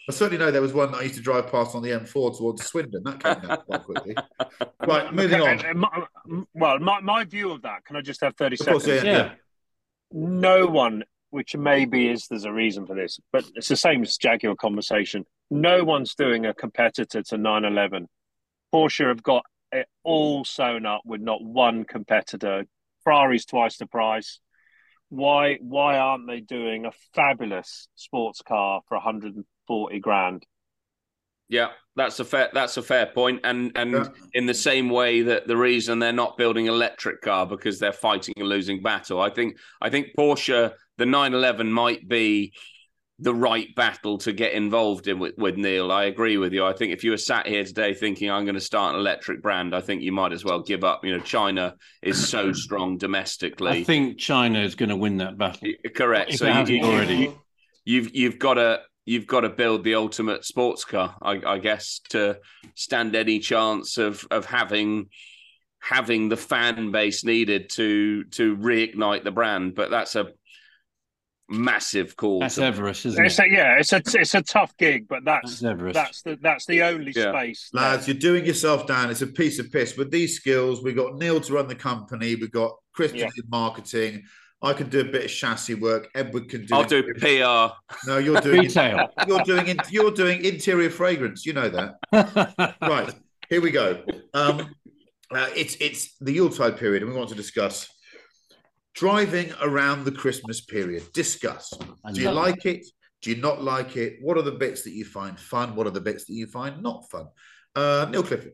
I certainly know there was one that I used to drive past on the M four towards Swindon. That came down quite quickly. Right, moving Okay, on. uh, my- well, my, my view of that, can I just have thirty Of course, seconds? yeah, Yeah. No one, which maybe is there's a reason for this, but it's the same as Jaguar conversation. No one's doing a competitor to nine eleven. Porsche have got it all sewn up with not one competitor. Ferrari's twice the price. Why why aren't they doing a fabulous sports car for one hundred forty grand? Yeah, that's a fair that's a fair point. And and Yeah. in the same way that the reason they're not building an electric car because they're fighting a losing battle. I think I think Porsche, the nine eleven might be the right battle to get involved in with, with Neil. I agree with you. I think if you were sat here today thinking I'm going to start an electric brand, I think you might as well give up. You know, China is so strong domestically. I think China is going to win that battle. Correct. If So it you, hasn't you, already. you, you've you've got to you've got to build the ultimate sports car, I, I guess, to stand any chance of of having having the fan base needed to to reignite the brand. But that's a massive call. That's to, Everest, isn't It's it? a, yeah, it's a it's a tough gig, but that's That's Everest. that's the that's the only Yeah. space. Lads, you're doing yourself down. It's a piece of piss. With these skills, we've got Neil to run the company. We've got Chris Yeah. to do marketing. I can do a bit of chassis work. Edward can do. I'll do P R. No, you're doing Retail. You're doing in, you're doing interior fragrance. You know that, right? Here we go. Um, uh, it's it's the Yuletide period, and we want to discuss driving around the Christmas period. Discuss. I Do you love like it? Do you not like it? What are the bits that you find fun? What are the bits that you find not fun? Uh, Neil Clifford.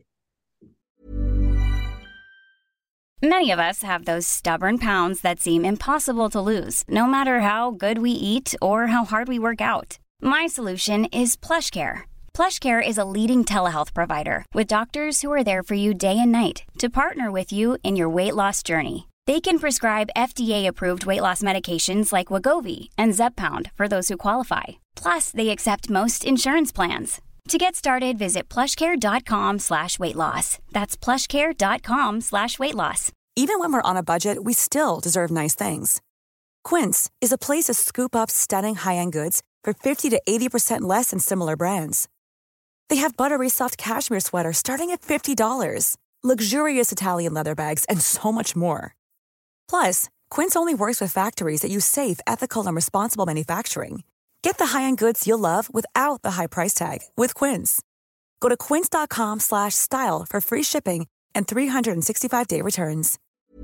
Many of us have those stubborn pounds that seem impossible to lose, no matter how good we eat or how hard we work out. My solution is PlushCare. PlushCare is a leading telehealth provider with doctors who are there for you day and night to partner with you in your weight loss journey. They can prescribe F D A-approved weight loss medications like Wegovy and Zepbound for those who qualify. Plus, they accept most insurance plans. To get started, visit plushcare.com slash weight loss. That's plushcare.com slash weight loss. Even when we're on a budget, we still deserve nice things. Quince is a place to scoop up stunning high-end goods for fifty to eighty percent less than similar brands. They have buttery soft cashmere sweaters starting at fifty dollars, luxurious Italian leather bags, and so much more. Plus, Quince only works with factories that use safe, ethical, and responsible manufacturing. Get the high-end goods you'll love without the high price tag with Quince. Go to quince.com slash style for free shipping and three sixty-five day returns.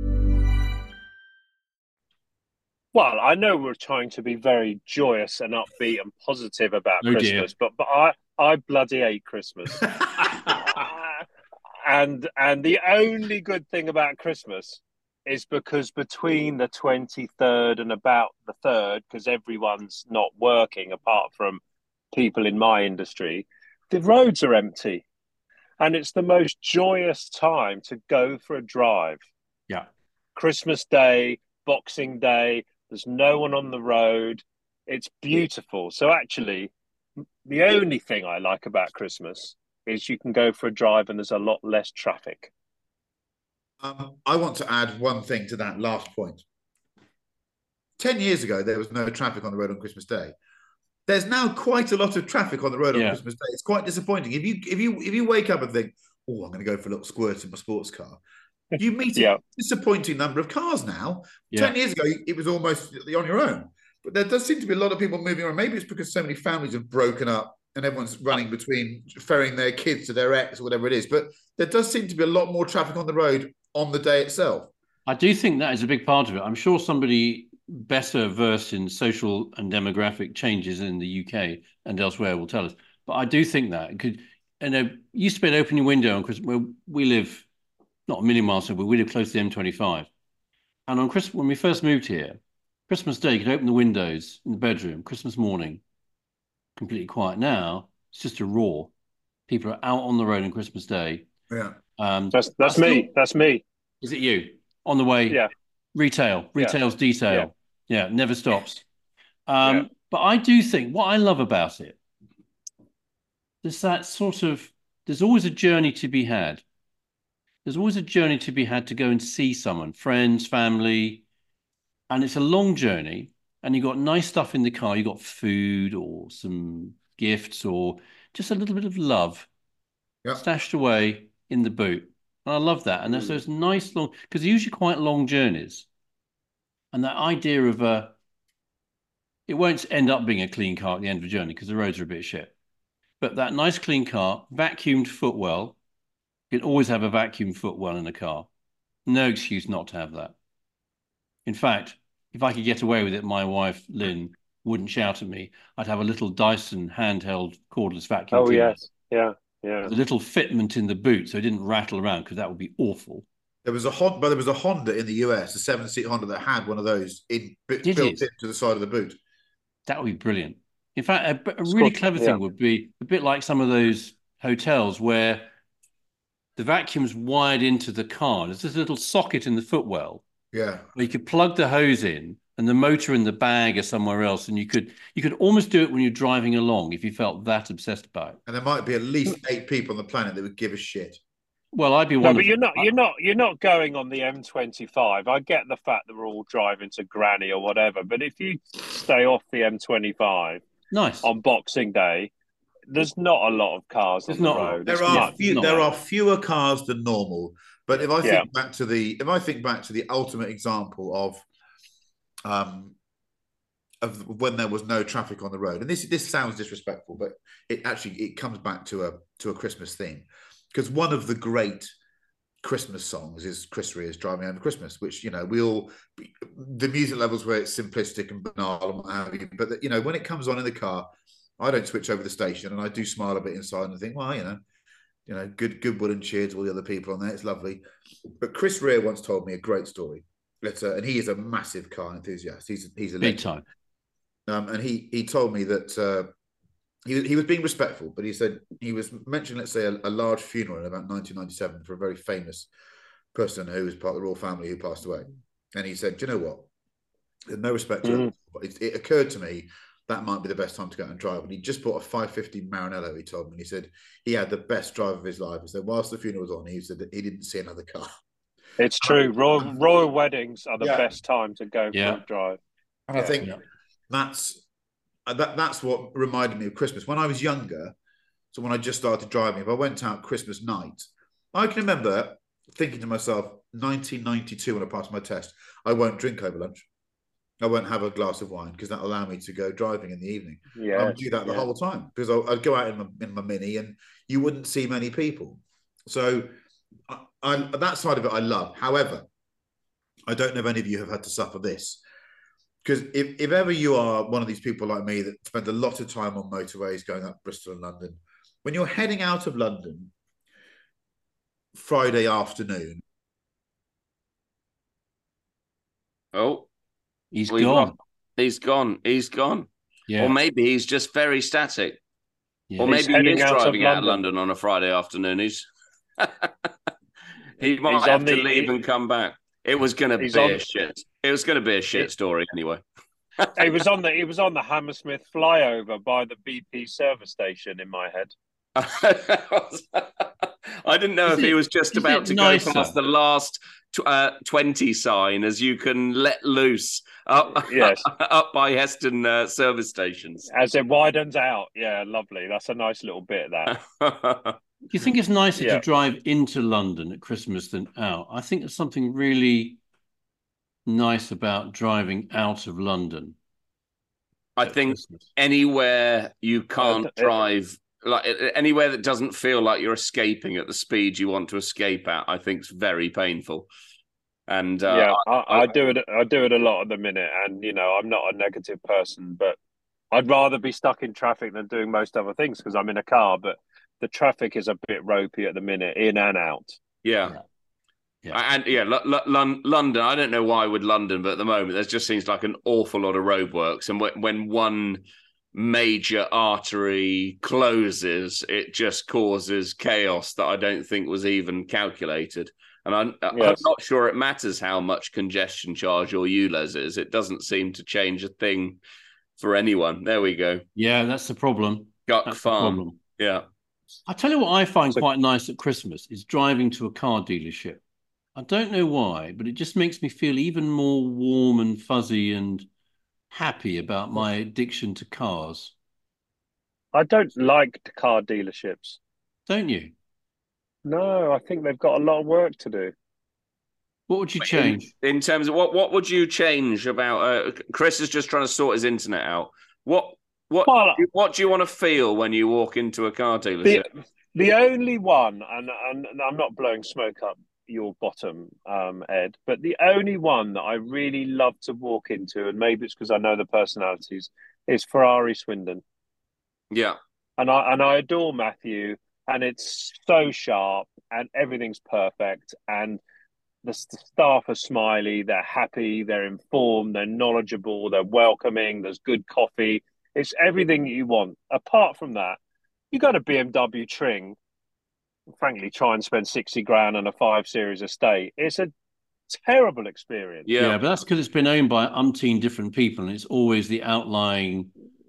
Well, I know we're trying to be very joyous and upbeat and positive about Oh, dear. Christmas, but but I I bloody hate Christmas. and and the only good thing about Christmas is because between the twenty-third and about the third, because everyone's not working apart from people in my industry, the roads are empty. And it's the most joyous time to go for a drive. Yeah. Christmas Day, Boxing Day, there's no one on the road. It's beautiful. So actually, the only thing I like about Christmas is you can go for a drive and there's a lot less traffic. Um, I want to add one thing to that last point. Ten years ago, there was no traffic on the road on Christmas Day. There's now quite a lot of traffic on the road on Yeah. Christmas Day. It's quite disappointing. If you if you if you wake up and think, "Oh, I'm going to go for a little squirt in my sports car," you meet Yeah. a disappointing number of cars now. Yeah. Ten years ago, it was almost on your own. But there does seem to be a lot of people moving around. Maybe it's because so many families have broken up and everyone's running between ferrying their kids to their ex or whatever it is. But there does seem to be a lot more traffic on the road on the day itself. I do think that is a big part of it. I'm sure somebody better versed in social and demographic changes in the U K and elsewhere will tell us. But I do think that it could, and it used to be an open your window on Christmas. Where we live not a million miles away, but we live close to the M twenty-five. And on Christmas, when we first moved here, Christmas Day, you could open the windows in the bedroom. Christmas morning, completely quiet. Now it's just a roar. People are out on the road on Christmas Day. Yeah. Um, That's that's I me. still- That's me. Is it you on the way? Yeah. Retail, Yeah. retail's detail. Yeah, never stops. Um, Yeah. But I do think what I love about it is that sort of, there's always a journey to be had. There's always a journey to be had to go and see someone, friends, family, and it's a long journey. And you've got nice stuff in the car. You've got food or some gifts or just a little bit of love Yep. stashed away in the boot. And I love that. And there's those nice long, because they're usually quite long journeys. And that idea of a, it won't end up being a clean car at the end of the journey because the roads are a bit shit. But that nice clean car, vacuumed footwell, you can always have a vacuum footwell in a car. No excuse not to have that. In fact, if I could get away with it, my wife, Lynn, wouldn't shout at me. I'd have a little Dyson handheld cordless vacuum Oh, cleaner. yes. Yeah. Yeah. With a little fitment in the boot so it didn't rattle around because that would be awful. There was a Honda, but there was a Honda in the U S, a seven-seat Honda that had one of those in, built Did into it? the side of the boot. That would be brilliant. In fact, a, a really Scott- clever yeah. thing would be a bit like some of those hotels where the vacuum's wired into the car. There's this little socket in the footwell Yeah. where you could plug the hose in and the motor and the bag are somewhere else. And you could you could almost do it when you're driving along if you felt that obsessed about it. And there might be at least eight people on the planet that would give a shit. Well, I'd be No, one but of you're them. not. You're not. You're not going on the M twenty-five. I get the fact that we're all driving to Granny or whatever, but if you stay off the M twenty-five Nice. on Boxing Day, there's not a lot of cars There's on the not a lot. road. There It's are not- few, not there bad. are fewer cars than normal, but if I think Yeah. back to the if I think back to the ultimate example of um of when there was no traffic on the road, and this this sounds disrespectful, but it actually it comes back to a to a Christmas theme, because one of the great Christmas songs is Chris Rea's Driving Home for Christmas, which, you know, we all, the music levels where it's simplistic and banal and what have you, but, you know, when it comes on in the car, I don't switch over the station, and I do smile a bit inside and think, well, you know, you know, good goodwill and cheer to all the other people on there. It's lovely. But Chris Rea once told me a great story. It's a, and he is a massive car enthusiast. He's he's a Big legend. time. Um, and he he told me that uh, he he was being respectful, but he said he was mentioning, let's say, a, a large funeral in about nineteen ninety-seven for a very famous person who was part of the royal family who passed away. And he said, do you know what? There's no respect to Mm. it, but it, it occurred to me that might be the best time to go out and drive. And he just bought a five fifty Maranello, he told me. And he said he had the best drive of his life. He said whilst the funeral was on, he said that he didn't see another car. It's true. Royal, royal weddings are the Yeah. best time to go Yeah. for a drive. And I Yeah. think Yeah. that's uh, that, that's what reminded me of Christmas. When I was younger, so when I just started driving, if I went out Christmas night, I can remember thinking to myself, nineteen ninety-two, when I passed my test, I won't drink over lunch. I won't have a glass of wine because that'll allow me to go driving in the evening. Yeah, I would do that the yeah. whole time because I- I'd go out in my, in my Mini and you wouldn't see many people. So I, I, that side of it I love. However, I don't know if any of you have had to suffer this. Because if, if ever you are one of these people like me that spend a lot of time on motorways going up Bristol and London, when you're heading out of London Friday afternoon. Oh, He's we've gone. got- he's gone. He's gone. Yeah. Or maybe he's just very static. Yeah. Or He's maybe he heading is out of driving out of London. London on a Friday afternoon. He's he might He's have on to the- leave and come back. It was going to be He's a on- shit. It was going to be a shit It- story anyway. He was on the he was on the Hammersmith flyover by the B P service station in my head. I didn't know Is if he it- was just is about it to nicer? go past the last tw- uh, twenty sign as you can let loose up, Yes. up by Heston uh, service stations. As it widens out. Yeah, lovely. That's a nice little bit, that. Do you think it's nicer Yeah. to drive into London at Christmas than out? I think there's something really nice about driving out of London. I at think Christmas. anywhere you can't Uh, uh, drive, like anywhere that doesn't feel like you're escaping at the speed you want to escape at, I think is very painful. And uh, yeah, I, I- I do it. I do it a lot at the minute, and you know, I'm not a negative person, but I'd rather be stuck in traffic than doing most other things because I'm in a car. But the traffic is a bit ropey at the minute, in and out. yeah. Yeah. Yeah. And yeah, L- L- Lon- London. I don't know why with London, but at the moment there just seems like an awful lot of roadworks. And when, when one major artery closes, it just causes chaos that I don't think was even calculated. And I'm, I'm Yes. not sure it matters how much congestion charge or U L E S is. It doesn't seem to change a thing for anyone. There we go. Yeah, that's the problem. Guck That's the Farm. problem. Yeah. I tell you what I find So- quite nice at Christmas is driving to a car dealership. I don't know why, but it just makes me feel even more warm and fuzzy and happy about my addiction to cars. I don't like car dealerships. Don't you? No, I think they've got a lot of work to do. What would you change? In, in terms of what, what would you change about? Uh, Chris is just trying to sort his internet out. What what Well, what do you want to feel when you walk into a car dealership? The, the only one, and, and I'm not blowing smoke up your bottom, um, Ed, but the only one that I really love to walk into, and maybe it's because I know the personalities, is Ferrari Swindon. Yeah, and I and I adore Matthew, and it's so sharp, and everything's perfect, and the, the staff are smiley, they're happy, they're informed, they're knowledgeable, they're welcoming. There's good coffee. It's everything you want. Apart from that, you got a B M W Tring. Frankly, try and spend sixty grand on a five series estate. It's a terrible experience. Yeah, yeah but that's because it's been owned by umpteen different people, and it's always the outlying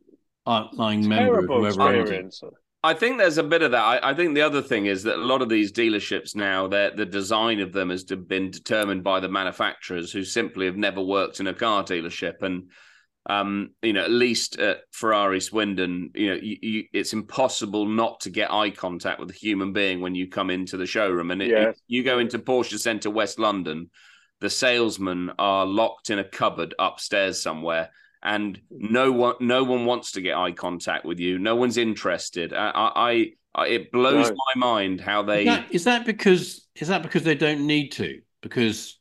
outlying member of whoever owns it. I think there's a bit of that. I, I think the other thing is that a lot of these dealerships now, the design of them has been determined by the manufacturers who simply have never worked in a car dealership. And, um, you know, at least at Ferrari Swindon, you know, you, you, it's impossible not to get eye contact with a human being when you come into the showroom. And it, Yeah. it, you go into Porsche Centre West London, the salesmen are locked in a cupboard upstairs somewhere. And no one, no one wants to get eye contact with you. No one's interested. I, I, I it blows No. my mind how they. Is that, is that because is that because they don't need to? Because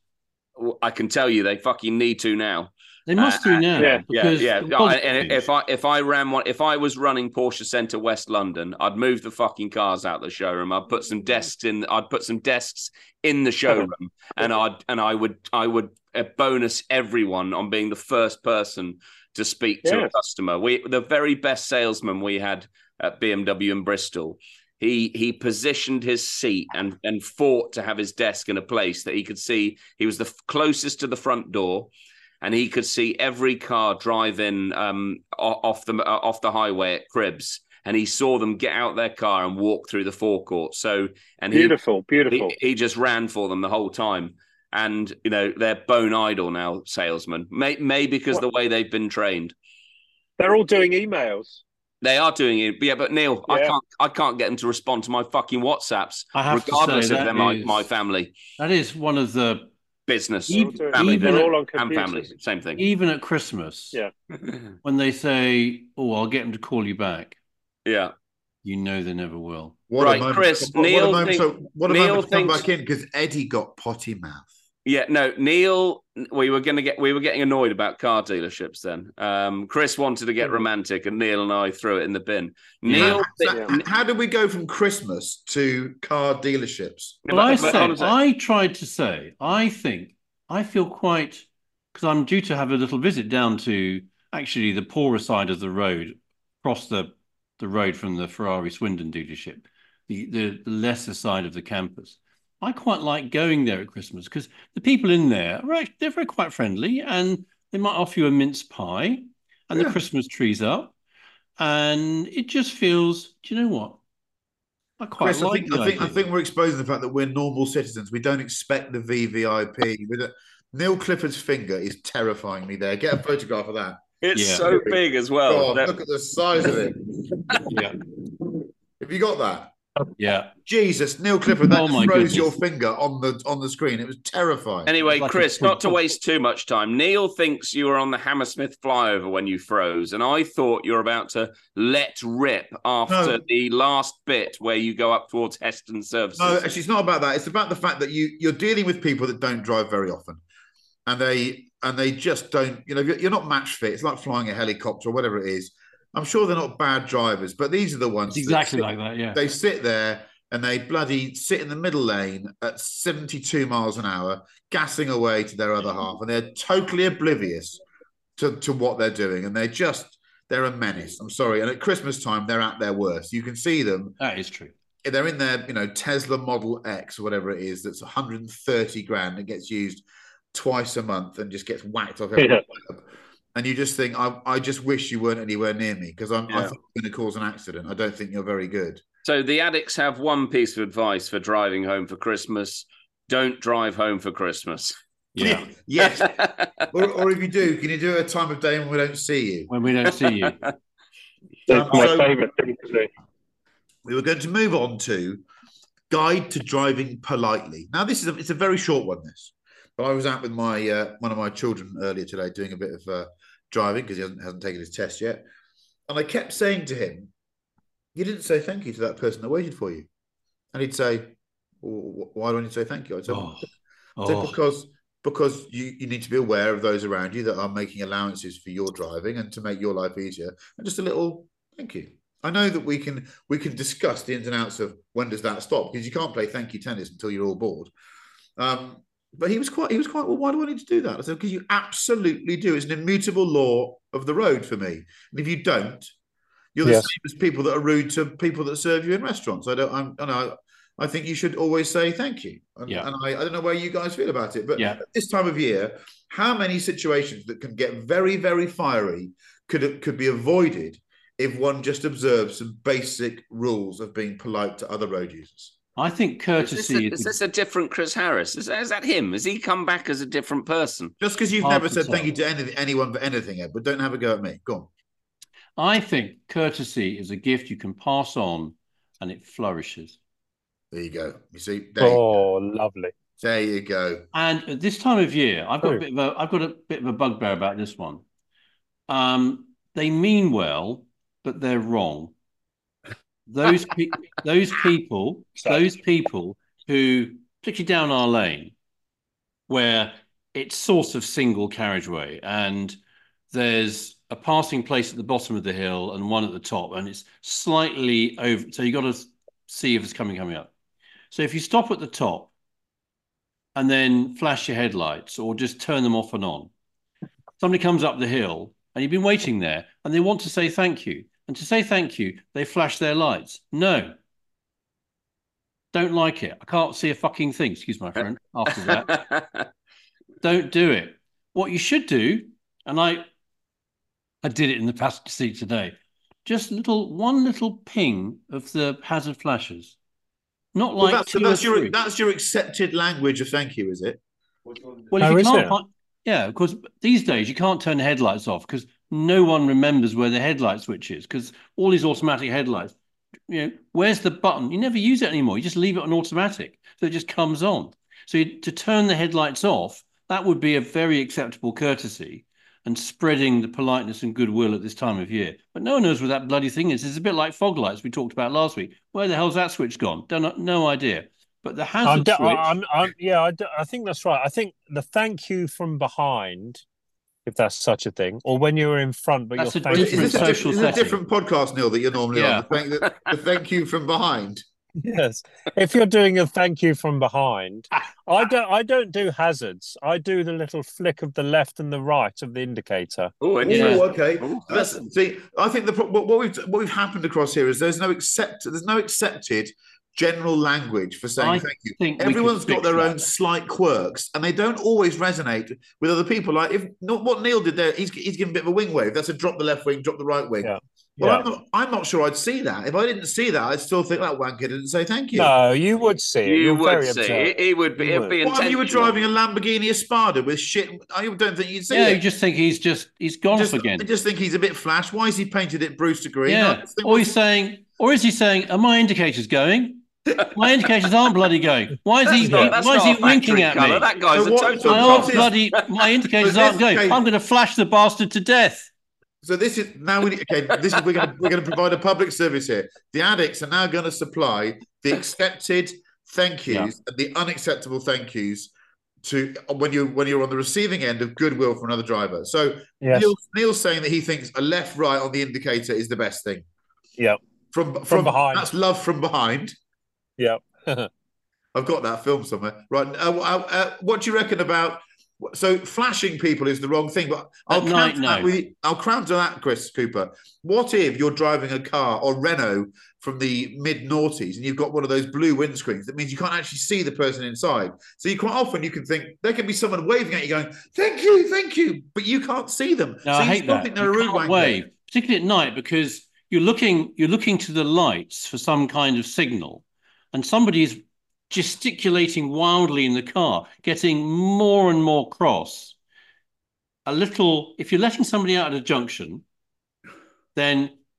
I can tell you, they fucking need to now. they must Uh, do now. Yeah, because yeah. the yeah. positive And if I if I ran one, if I was running Porsche Centre West London, I'd move the fucking cars out the showroom. I'd put some desks in. I'd put some desks in the showroom, and I'd and I would I would uh, bonus everyone on being the first person to speak to Yeah. a customer. We the very best salesman we had at B M W in Bristol. He he positioned his seat and and fought to have his desk in a place that he could see. He was the f- closest to the front door, and he could see every car drive in um, o- off the uh, off the highway at Cribs, and he saw them get out their car and walk through the forecourt. So, and he, Beautiful, beautiful. he he just ran for them the whole time. And you know they're bone idle now, salesmen. May, may because What? the way they've been trained. They're all doing emails. They are doing it, yeah. But Neil, I Yeah. can't, I can't get them to respond to my fucking WhatsApps, I have to regardless say of that them, my, is- my family, That is one of the business, Even- They're all doing- family, even- They're all on and computers. family, same thing. even at Christmas. Yeah. When they say, "Oh, I'll get them to call you back," Yeah. you know they never will. What a Right, moment- Chris, What, Neil what a moment, think- so what a Neil moment to come thinks- back in because Eddie got potty mouth. Yeah, no, Neil, we were gonna get, we were getting annoyed about car dealerships. Then, um, Chris wanted to get romantic, and Neil and I threw it in the bin. Neil, So, h- how did we go from Christmas to car dealerships? Well, I But- but said, honestly- I tried to say, I think, I feel quite, because I'm due to have a little visit down to actually the poorer side of the road, across the, the road from the Ferrari Swindon dealership, the, the, the lesser side of the campus. I quite like going there at Christmas because the people in there are actually, they're very quite friendly, and they might offer you a mince pie, and Yeah. the Christmas tree's up, and it just feels, do you know what? I quite Chris, I like think, the I think I idea. think we're exposing the fact that we're normal citizens. We don't expect the V V I P. We don't- Neil Clifford's finger is terrifying me there. Get a photograph of that. it's Yeah. so big as well. God, That- look at the size of it. Yeah, Have you got that? yeah. Jesus, Neil Clifford, that Oh my froze goodness. your finger on the on the screen. It was terrifying. Anyway, Like a Chris, full- not to waste too much time, Neil thinks you were on the Hammersmith flyover when you froze, and I thought you were about to let rip after No. the last bit where you go up towards Heston Services. No, actually, it's not about that. It's about the fact that you you're dealing with people that don't drive very often, and they and they just don't. You know, you're you're not match fit. It's like flying a helicopter or whatever it is. I'm sure they're not bad drivers, but these are the ones. It's that exactly sit- like that, yeah. They sit there and they bloody sit in the middle lane at seventy-two miles an hour, gassing away to their other half, and they're totally oblivious to, to what they're doing, and they're just they're a menace. I'm sorry. And at Christmas time, they're at their worst. You can see them. That is true. They're in their, you know, Tesla Model X or whatever it is. That's one hundred thirty grand. It gets used twice a month and just gets whacked off every Yeah. curb. And you just think, I, I just wish you weren't anywhere near me because I'm, I Yeah. think I'm going to cause an accident. I don't think you're very good. So the addicts have one piece of advice for driving home for Christmas: don't drive home for Christmas. Yeah. Yes. or, or if you do, can you do it at a time of day when we don't see you? When we don't see you. It's Um, my so favourite thing to do. we were going to move on to guide to driving politely. Now, this is a, it's a very short one. This, but I was out with my uh, one of my children earlier today doing a bit of uh, driving because he hasn't, hasn't taken his test yet, and I kept saying to him, "You didn't say thank you to that person that waited for you," and he'd say, well, "Why do I need to say thank you?" I'd say, Oh. I'd say Oh. because. Because you, you need to be aware of those around you that are making allowances for your driving and to make your life easier. And just a little thank you. I know that we can we can discuss the ins and outs of when does that stop, because you can't play thank you tennis until you're all bored. Um, but he was quite he was quite well, why do I need to do that? I said, because you absolutely do. It's an immutable law of the road for me. And if you don't, you're the Yes. same as people that are rude to people that serve you in restaurants. I don't I'm I know I think you should always say thank you. And, Yeah. and I, I don't know where you guys feel about it, but Yeah. at this time of year, how many situations that can get very, very fiery could could be avoided if one just observes some basic rules of being polite to other road users? I think Is courtesy this, a, is, is this a different Chris Harris? Is that, is that him? Has he come back as a different person? Just because you've Hard never to said thank tell. you to any, anyone for anything, Ed, but don't have a go at me. Go on. I think courtesy is a gift you can pass on and it flourishes. There you go. You see, there, you, Oh, lovely. there you go. And at this time of year, I've got a True. bit of a, I've got a bit of a bugbear about this one. Um, they mean well, but they're wrong. Those pe- those people, those people who, particularly down our lane, where it's sort of single carriageway and there's a passing place at the bottom of the hill and one at the top, and it's slightly over. So you got to see if it's coming coming up. So if you stop at the top and then flash your headlights or just turn them off and on, somebody comes up the hill and you've been waiting there and they want to say thank you. And to say thank you, they flash their lights. No. Don't like it. I can't see a fucking thing, excuse my friend, after that. Don't do it. What you should do, and I I did it in the passenger seat today, just little one little ping of the hazard flashes. Not Well, like that's, two that's or your three. that's your accepted language of thank you, is it? Well, if Oh, you is can't it? find, yeah, because these days you can't turn the headlights off because no one remembers where the headlight switch is because all these automatic headlights, you know, where's the button? You never use it anymore. You just leave it on automatic, so it just comes on. So you, to turn the headlights off, that would be a very acceptable courtesy and spreading the politeness and goodwill at this time of year. But no one knows where that bloody thing is. It's a bit like fog lights we talked about last week. Where the hell's that switch gone? Don't no idea. But the hazard I'm, de- switch. I'm, I'm, yeah, I, de- I think that's right. I think the thank you from behind, if that's such a thing, or when you're in front, but That's you're a thanking Is different this a, social diff- is this a setting. different podcast, Neil, that you're normally Yeah. on? The thank, the, the thank you from behind. Yes, if you're doing a thank you from behind, I don't. I don't do hazards. I do the little flick of the left and the right of the indicator. Oh, Oh, Yeah. okay. Oh, That's, see, I think the pro- what what we've what we've happened across here is there's no accept there's no accepted general language for saying I thank you. think we Everyone's could got fix their that. own slight quirks, and they don't always resonate with other people. Like if not what Neil did there, he's he's giving a bit of a wing wave. That's a drop the left wing, drop the right wing. Yeah. Well, Yeah. I'm not. I'm not sure I'd see that. If I didn't see that, I'd still think that wanker didn't say thank you. No, you would see it. You You're would very see. observant. It, it would be. You It'd would. be What if you were intentional. driving a Lamborghini Espada with shit? I don't think you'd see Yeah, it. you just think he's just he's gone just, off again. I just think he's a bit flash. Why is he painted it Brewster green? I Yeah. just think, Or he's saying, or is he saying, are my indicators going? My indicators aren't bloody going. Why is he? That's not, that's why is not he a winking factory at colour. me? That guy's So a what- total so My what old is- bloody my indicators So aren't this- going. okay. I'm going to flash the bastard to death. So this is now we okay. This is we're going to we're going to provide a public service here. The addicts are now going to supply the accepted thank yous Yeah. and the unacceptable thank yous to when you when you're on the receiving end of goodwill from another driver. So Yes. Neil, Neil's saying that he thinks a left right on the indicator is the best thing. Yeah. From from, behind. That's love from behind. Yeah. I've got that film somewhere. Right. Uh, uh, uh, what do you reckon about? So flashing people is the wrong thing, but I'll At night, counter that no. with I'll counter that, Chris Cooper. What if you're driving a car or Renault from the mid noughties and you've got one of those blue windscreens? That means you can't actually see the person inside. So you quite often you can think there can be someone waving at you, going "Thank you, thank you," but you can't see them. No, so I you hate still that. think they're You a rude can't wanker. wave, particularly at night, because you're looking you're looking to the lights for some kind of signal, and somebody's gesticulating wildly in the car, getting more and more cross. A little, if you're letting somebody out at a junction, then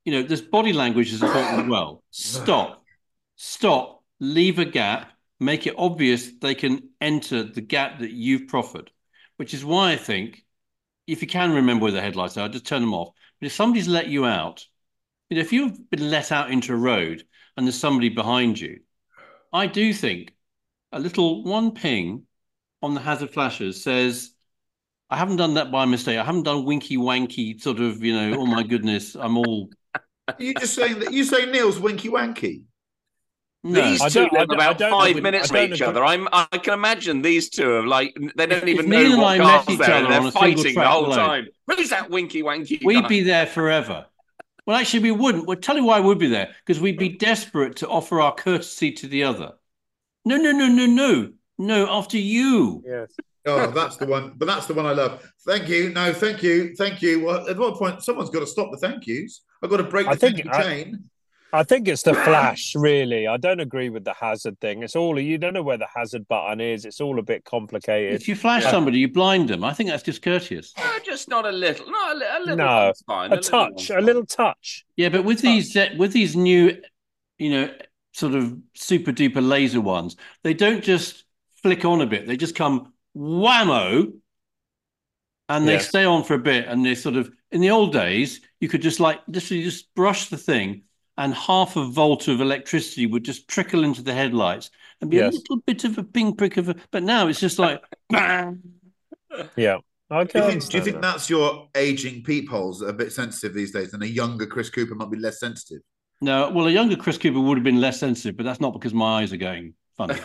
you know, this body language is important as well. Stop, stop, leave a gap, make it obvious they can enter the gap that you've proffered, which is why I think if you can remember where the headlights are, just turn them off. But if somebody's let you out, you know, if you've been let out into a road and there's somebody behind you, I do think a little one ping on the hazard flashes says, I haven't done that by mistake. I haven't done winky wanky sort of, you know, oh my goodness, I'm all. Are you just saying that you say Neil's winky wanky? No. These two live about five minutes from each other. I'm, I can imagine these two are like, they don't even know Neil what and I met cars each they're other in. They're on a single fighting the track whole load. time. Who's that winky wanky We'd guy? be there forever. Well, actually, we wouldn't. Well, tell you why we'd be there. Because we'd be desperate to offer our courtesy to the other. No, no, no, no, no. No, after you. Yes. Oh, that's the one. But that's the one I love. Thank you. No, thank you. Thank you. Well, at what point, someone's got to stop the thank yous. I've got to break the I think thank you I- chain. I think it's the flash, really. I don't agree with the hazard thing. It's all you don't know where the hazard button is. It's all a bit complicated. If you flash Yeah. somebody, you blind them. I think that's discourteous. No, just not a little. No, a, li- a little. No, one's fine. a little touch, one's a fine. little touch. Yeah, but with these with these new, you know, sort of super duper laser ones, they don't just flick on a bit. They just come whammo, and they Yes. stay on for a bit. And they sort of, in the old days, you could just like literally just brush the thing, and half a volt of electricity would just trickle into the headlights and be Yes. a little bit of a pinprick of a. But now it's just like, bang. Yeah. I Do can you think, do you understand think that. that's your aging peepholes that are a bit sensitive these days, and a younger Chris Cooper might be less sensitive? No, well, a younger Chris Cooper would have been less sensitive, but that's not because my eyes are going funny.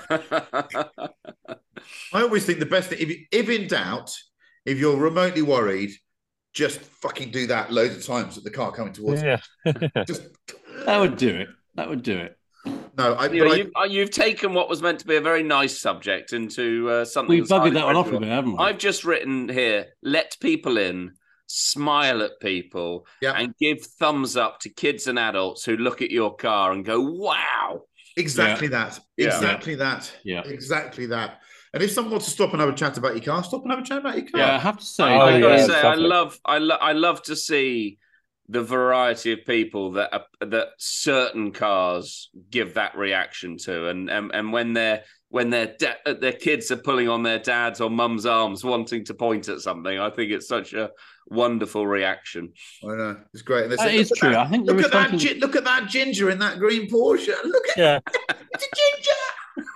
I always think the best thing, if, you, if in doubt, if you're remotely worried, just fucking do that loads of times at the car coming towards Yeah. you. Just That would do it. That would do it. no, I, You know, but I, you've, uh, you've taken what was meant to be a very nice subject into uh, something. We've that's buggered highly that one off a pleasurable. bit, haven't we? I've just written here: let people in, smile at people, Yeah. and give thumbs up to kids and adults who look at your car and go, "Wow!" exactly that, Yeah. exactly that, Yeah. exactly that. And if someone wants to stop and have a chat about your car, stop and have a chat about your car. Yeah, I have to say. I, Oh, I gotta yeah, say, I lovely. love, I, lo- I love to see the variety of people that are, that certain cars give that reaction to, and and, and when they're when their da- their kids are pulling on their dad's or mum's arms, wanting to point at something, I think it's such a wonderful reaction. I know it's great. And they That say, is "Look at true. that- I think there look is at that. something- gi- Look at that ginger in that green Porsche. Look at Yeah. it's a ginger.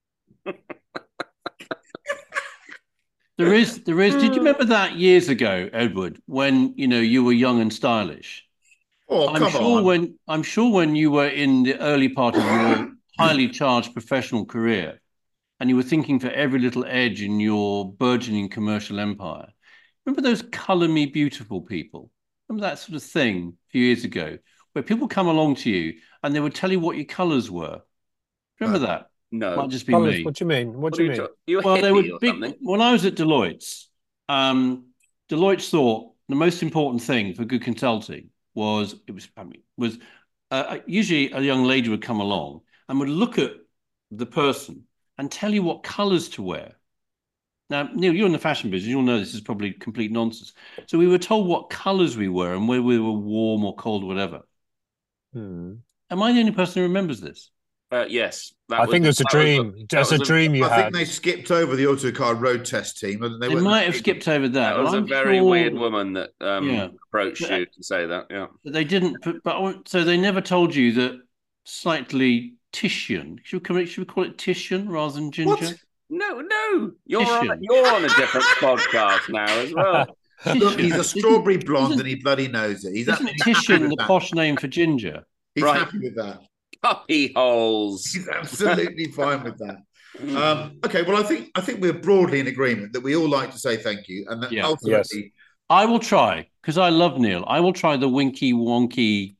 There is, there is. Did you remember that years ago, Edward, when you know you were young and stylish? Oh, I'm come sure on. when I'm sure when you were in the early part of your highly charged professional career, and you were thinking for every little edge in your burgeoning commercial empire. Remember those colour me beautiful people? Remember that sort of thing a few years ago, where people come along to you and they would tell you what your colours were. Remember No. that? No, Might just be Colours, me. what do you mean? What What do are you you mean? talk- you a Well, they hippie would or be, something? when I was at Deloitte's, um, Deloitte thought the most important thing for good consulting was it was I mean, was uh, usually a young lady would come along and would look at the person and tell you what colours to wear. Now, Neil, you're in the fashion business. You'll know this is probably complete nonsense. So we were told what colours we were and whether we were warm or cold, or whatever. Hmm. Am I the only person who remembers this? Uh, yes, that I think it was a that dream. that Just a was dream you I had. think they skipped over the autocar road test team. They, They weren't- might have skipped over that. That but was a I'm very sure weird woman that um, Yeah. approached But- you to say that. Yeah. But they didn't put, but I- so they never told you that slightly Titian. Should we, call it- should we call it Titian rather than Ginger? What? No, no, you're on, Titian. you're on a different podcast now as well. Look, he's a Isn't- strawberry blonde isn't- and he bloody knows it. He's Isn't absolutely happy Titian with the that. posh name for ginger? He's Right. happy with that. Puppy holes. He's absolutely fine with that. Um, okay, well, I think I think we're broadly in agreement that we all like to say thank you, and that Yeah. ultimately, I will try because I love Neil. I will try the winky wonky.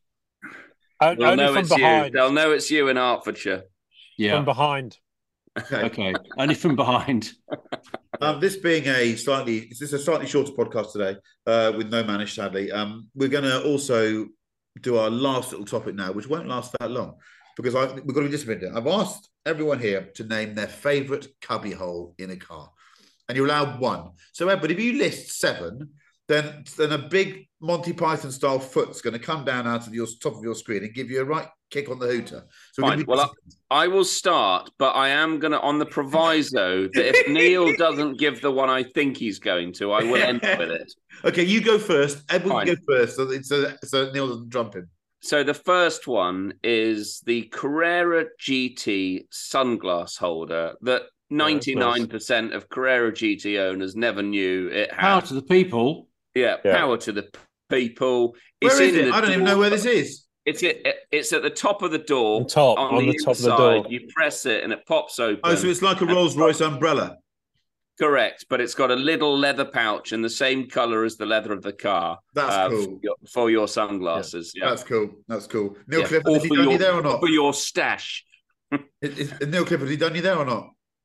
O- They'll Only know from it's you. behind. They'll know it's you in Hertfordshire. Yeah. From behind. okay. Okay. Only from behind. Um, this being a slightly, this is a slightly shorter podcast today, uh, with no Manish, sadly. Um, we're going to also do our last little topic now, which won't last that long, because I, we've got to be disciplined here. I've asked everyone here to name their favourite cubbyhole in a car, and you're allowed one. So, Ed, but if you list seven, then then a big Monty Python style foot's going to come down out of your top of your screen and give you a right kick on the hooter. So Fine. Well, I, I will start, but I am going to, on the proviso that if Neil doesn't give the one I think he's going to, I will end with it. Okay, you go first. Edward can go first, so, so, so Neil doesn't jump in. So the first one is the Carrera G T sunglass holder that ninety-nine percent of Carrera G T owners never knew it had. Power to the people. Yeah, Yeah. power to the people. Where It's is in it? the I don't even door. know where this is. It's it, it's at the top of the door. On top, on, on the, the top of the inside. door. You press it and it pops open. Oh, so it's like a Rolls Royce umbrella. Correct, but it's got a little leather pouch in the same color as the leather of the car. That's uh, cool. For your, for your sunglasses. Yeah. That's cool. That's cool. Neil Yeah. Clifford, Or has he for done your- you there or not? For your stash. Is, is- Neil Clifford, has he done you there or not?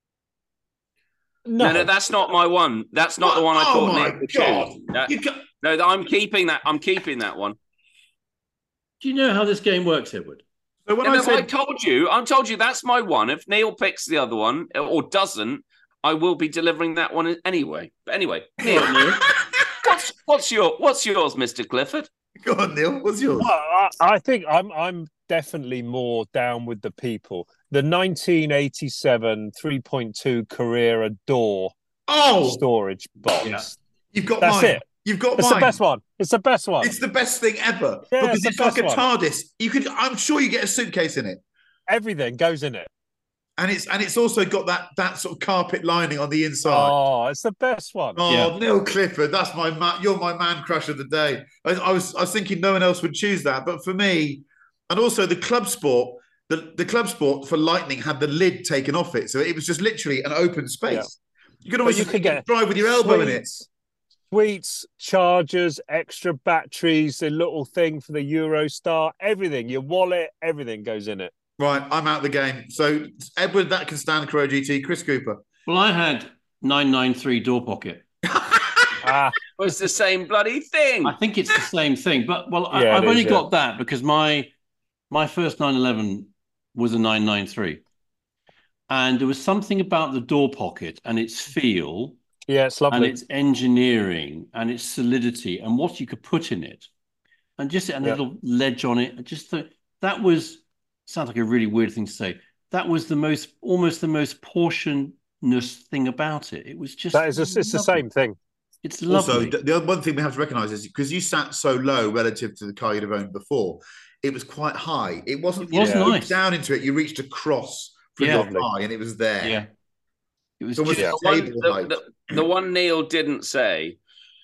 No, no, that's not my one. That's not What? the one I Oh thought my Nick would God. choose. That- You got- No, I'm keeping that. I'm keeping that one. Do you know how this game works, Edward? So when And I if I said, told you, I told you that's my one. If Neil picks the other one or doesn't, I will be delivering that one anyway. But anyway, Neil, what's what's your what's yours, Mister Clifford? go on, Neil, what's yours? Well, I, I think I'm I'm definitely more down with the people. The nineteen eighty-seven three point two Carrera door Oh, storage box. Yeah. you've got That's mine. it. You've got It's mine. the best one. It's the best one. It's the best thing ever Yeah, because it's it's, the like a best one. TARDIS. You could, I'm sure, you get a suitcase in it, Everything goes in it. and it's and it's also got that that sort of carpet lining on the inside. Oh, it's the best one. Oh, Yeah. Neil Clifford, that's my man. You're my man crush of the day. I, I was I was thinking no one else would choose that, but for me, and also the Club Sport, the, the Club Sport for Lightning had the lid taken off it, so it was just literally an open space. Yeah. You could But always you just could get drive with your elbow in it. sweets, Sweets, chargers, extra batteries, a little thing for the Eurostar, everything. Your wallet, everything goes in it. Right, I'm out the game. So Edward, that can stand Carrera G T. Chris Cooper. Well, I had nine ninety-three door pocket. Ah, Well, it's the same bloody thing. I think it's the same thing, but well, I, Yeah, it I've is, only yeah. got that because my my first nine eleven was a nine ninety-three, and there was something about the door pocket and its feel yeah, it's and lovely. its engineering and its solidity and what you could put in it, and just a Yeah. little ledge on it. I just thought that was sounds like a really weird thing to say. That was the most almost the most portionless thing about it. It was just That is, a, it's the lovely. same thing. It's Also, lovely. the the other one thing we have to recognise is because you sat so low relative to the car you'd have owned before, it was quite high. It wasn't. It was you looked nice. down into it. You reached across pretty Yeah. high, and it was there. Yeah, it was It's almost just The one, table the, height. the, the one Neil didn't say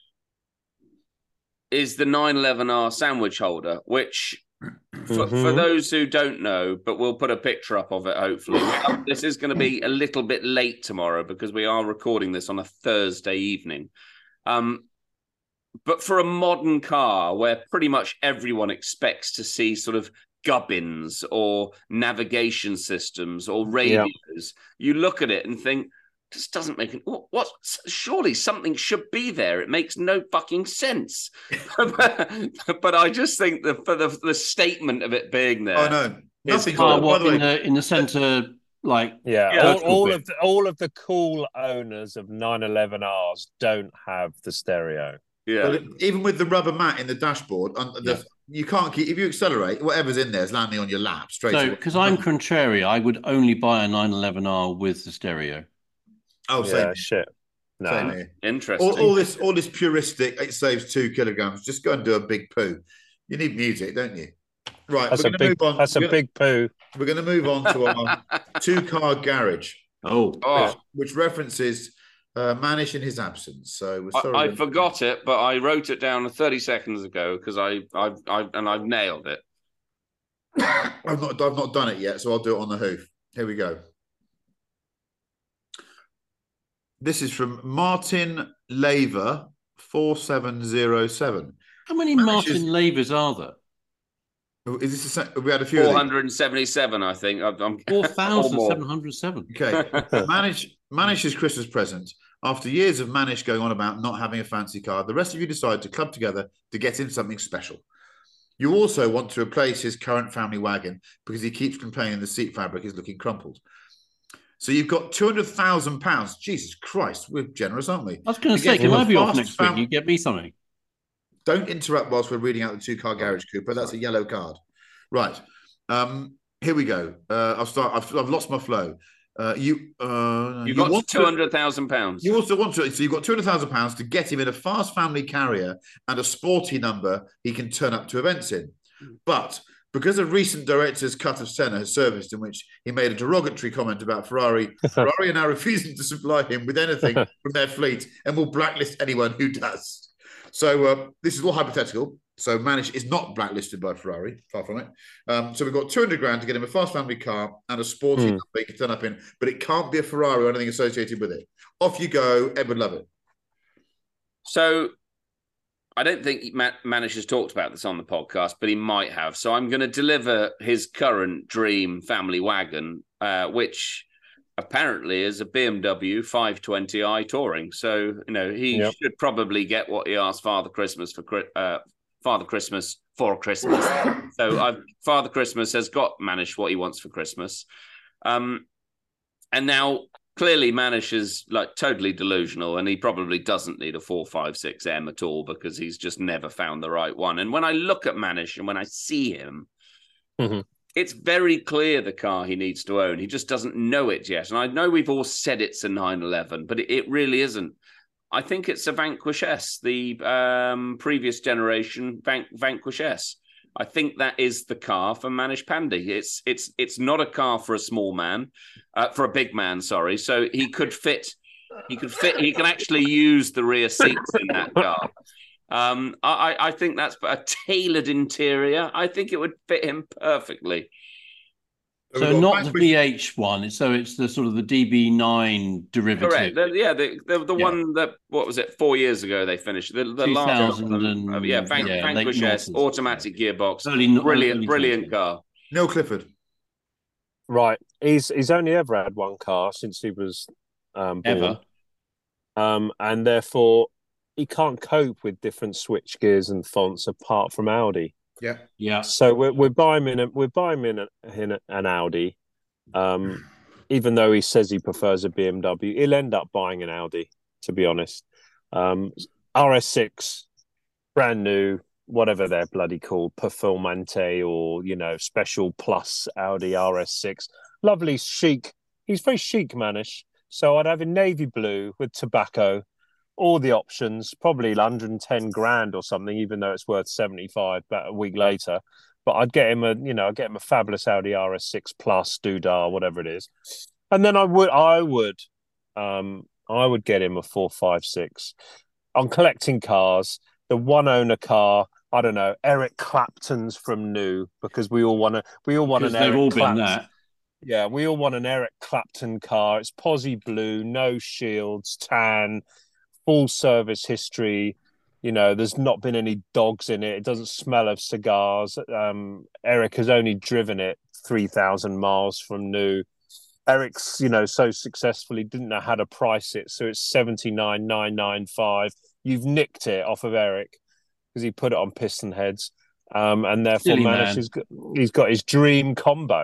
is the nine eleven R sandwich holder, which for, for Mhm. those who don't know, but we'll put a picture up of it hopefully. Um, this is going to be a little bit late tomorrow because we are recording this on a Thursday evening. Um, but for a modern car where pretty much everyone expects to see sort of gubbins or navigation systems or radios, you look at it and think, this doesn't make it. What, what? Surely something should be there. It makes no fucking sense. but, but I just think that for the, the statement of it being there, Oh no, nothing. car By what the way, in the in the center, like Yeah, Yeah, all, that's cool all bit. of the, all of the cool owners of nine eleven Rs don't have the stereo. yeah, but even with the rubber mat in the dashboard, on the, Yeah. you can't keep if you accelerate. Whatever's in there is landing on your lap straight. so away. because I'm contrary, I would only buy a nine eleven R with the stereo. oh, yeah, same, shit. No, same here. interesting. All, all this, all this puristic. It saves two kilograms. Just go and do a big poo. You need music, don't you? Right, that's we're a going to big. move on. That's a we're gonna- big poo. We're going to move on to our two-car garage, Oh, Oh, which references uh, Manish in his absence. So we're sorry. I, I forgot it, but I wrote it down thirty seconds ago because I, I've, I've, and I've nailed it. I've not, I've not done it yet, so I'll do it on the hoof. Here we go. This is from Martin Laver four seven zero seven. how many Manish Martin is- Lavers are there? Is this the same? We had a few. of Four these. hundred and seventy-seven, I think. I'm, I'm Four or thousand more. seven hundred seven. Okay. Manish, Manish's Christmas present. After years of Manish going on about not having a fancy car, the rest of you decide to club together to get him something special. You also want to replace his current family wagon because he keeps complaining the seat fabric is looking crumpled. So you've got two hundred thousand pounds. Jesus Christ, we're generous, aren't we? I was going To to say, get can him I a be off fast next fam- week? You get me something. Don't interrupt whilst we're reading out the two-car garage, Cooper. That's a yellow card. Right. Um, here we go. Uh, I'll start. I've, I've lost my flow. Uh, you uh, you got two hundred thousand pounds. You also want to, so you've got two hundred thousand pounds to get him in a fast family carrier and a sporty number he can turn up to events in. But because a recent director's cut of Senna has surfaced in which he made a derogatory comment about Ferrari, Ferrari are now refusing to supply him with anything from their fleet and will blacklist anyone who does. So uh, this is all hypothetical. So Manish is not blacklisted by Ferrari, far from it. Um, so we've got two hundred grand to get him a fast family car and a sporty mm. number he can turn up in, but it can't be a Ferrari or anything associated with it. Off you go, Ed would love it. So I don't think Manish has talked about this on the podcast, but he might have. So I'm going to deliver his current dream family wagon, uh, which apparently is a B M W five twenty i Touring. So, you know, he yep. should probably get what he asked Father Christmas for uh, Father Christmas for Christmas. So I've, Father Christmas has got Manish what he wants for Christmas. Um, and now clearly Manish is like totally delusional and he probably doesn't need a four five six M at all because he's just never found the right one. And when I look at Manish and when I see him, mm-hmm. it's very clear the car he needs to own. He just doesn't know it yet. And I know we've all said it's a nine eleven, but it, it really isn't. I think it's a Vanquish S, the um, previous generation Van- Vanquish S. I think that is the car for Manish Pandey. It's it's it's not a car for a small man, uh, for a big man. Sorry, so he could fit. He could fit. He can actually use the rear seats in that car. Um, I I think that's a tailored interior. I think it would fit him perfectly. So not the V H one, so it's the sort of the D B nine derivative. Correct. The, yeah, the the, the yeah. one that, what was it, four years ago they finished. The, the last one. And, uh, yeah, Van, yeah, Vanquish S, automatic gearbox. Early, brilliant, early brilliant car. Neil Clifford. Right. He's he's only ever had one car since he was um, born. Ever. Um, and therefore, he can't cope with different switch gears and fonts apart from Audi. Yeah, yeah. So we're we're buying him in a, we're buying him in, a, in a, an Audi, um, even though he says he prefers a B M W. He'll end up buying an Audi, to be honest. Um, R S six, brand new, whatever they're bloody called, Performante or you know Special Plus Audi R S six. Lovely, chic. He's very chic, Manish. So I'd have a navy blue with tobacco. All the options, probably one hundred ten grand or something, even though it's worth seventy-five about a week later. But I'd get him a, you know, I'd get him a fabulous Audi R S six Plus, Doodah, whatever it is. And then I would, I would, um, I would get him a four five six. I'm collecting cars. The one owner car, I don't know, Eric Clapton's from New, because we all want to, we all want because an they've Eric all Clapton. been that. Yeah, we all want an Eric Clapton car. It's Posy blue, no shields, tan. Full service history, you know, there's not been any dogs in it. It doesn't smell of cigars. Um, Eric has only driven it three thousand miles from New. Eric's, you know, so successfully didn't know how to price it. So it's seventy-nine thousand nine hundred ninety-five. You've nicked it off of Eric because he put it on piston heads. Um, and therefore manages, he's got his dream combo.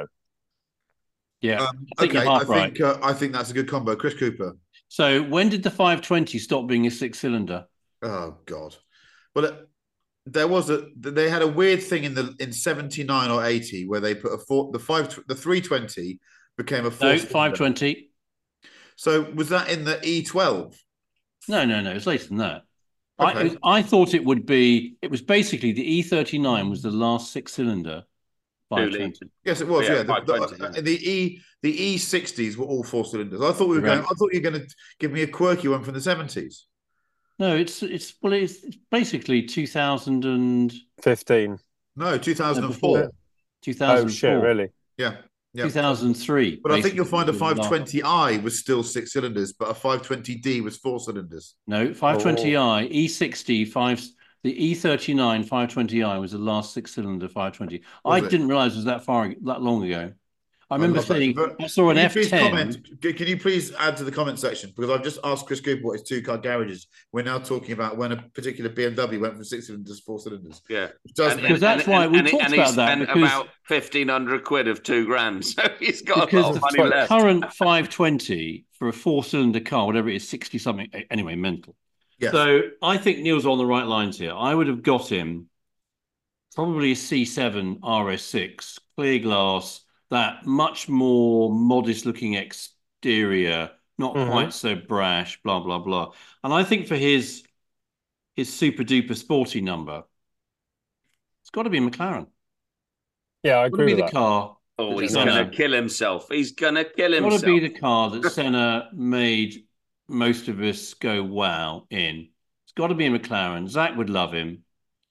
Yeah. Um, I okay, I right. think uh, I think that's a good combo. Chris Cooper. So when did the five twenty stop being a six-cylinder? Oh God! Well, it, there was a they had a weird thing in the in seventy-nine or eighty where they put a four the five the three twenty became a four. No, five twenty. So was that in the E twelve? No, no, no. It's later than that. Okay. I I thought it would be. It was basically the E thirty-nine was the last six-cylinder. five twenty. Yes, it was. Yeah, yeah, the, the, yeah. the E the E sixties were all four cylinders. I thought we were Right. going. I thought you were going to give me a quirky one from the seventies. No, it's it's well, it's, it's basically two thousand fifteen. No, two thousand four. two thousand four. Oh shit! Really? Yeah. Yeah. two thousand three. But I think you'll find a basically, five twenty i was still six cylinders, but a five twenty D was four cylinders. No, five twenty i, E sixty, five, the E thirty-nine five twenty i was the last six-cylinder five twenty. Was I it? didn't realise it was that far, that long ago. I remember love that. saying, But I saw an Can you F please ten. comment? Can can you please add to the comment section? Because I've just asked Chris Cooper what his two-car garage is. We're now talking about when a particular B M W went from six cylinders to four cylinders. Yeah. Which doesn't- Because that's why we and, talked and about he that, spent because- about fifteen hundred quid of two grand, so he's got a Because lot of money the left. current five twenty for a four-cylinder car, whatever it is, sixty-something, anyway, mental. Yes. So I think Neil's on the right lines here. I would have got him probably a C seven R S six, clear glass, that much more modest looking exterior, not Mhm. quite so brash, blah, blah, blah. And I think for his his super duper sporty number, it's got to be McLaren. Yeah, I It's got to agree be with the that. car. Oh, that he's Senna- going to kill himself. He's going to kill It's got himself. to be the car that Senna made most of us go wow in. It's got to be a McLaren. Zach would love him.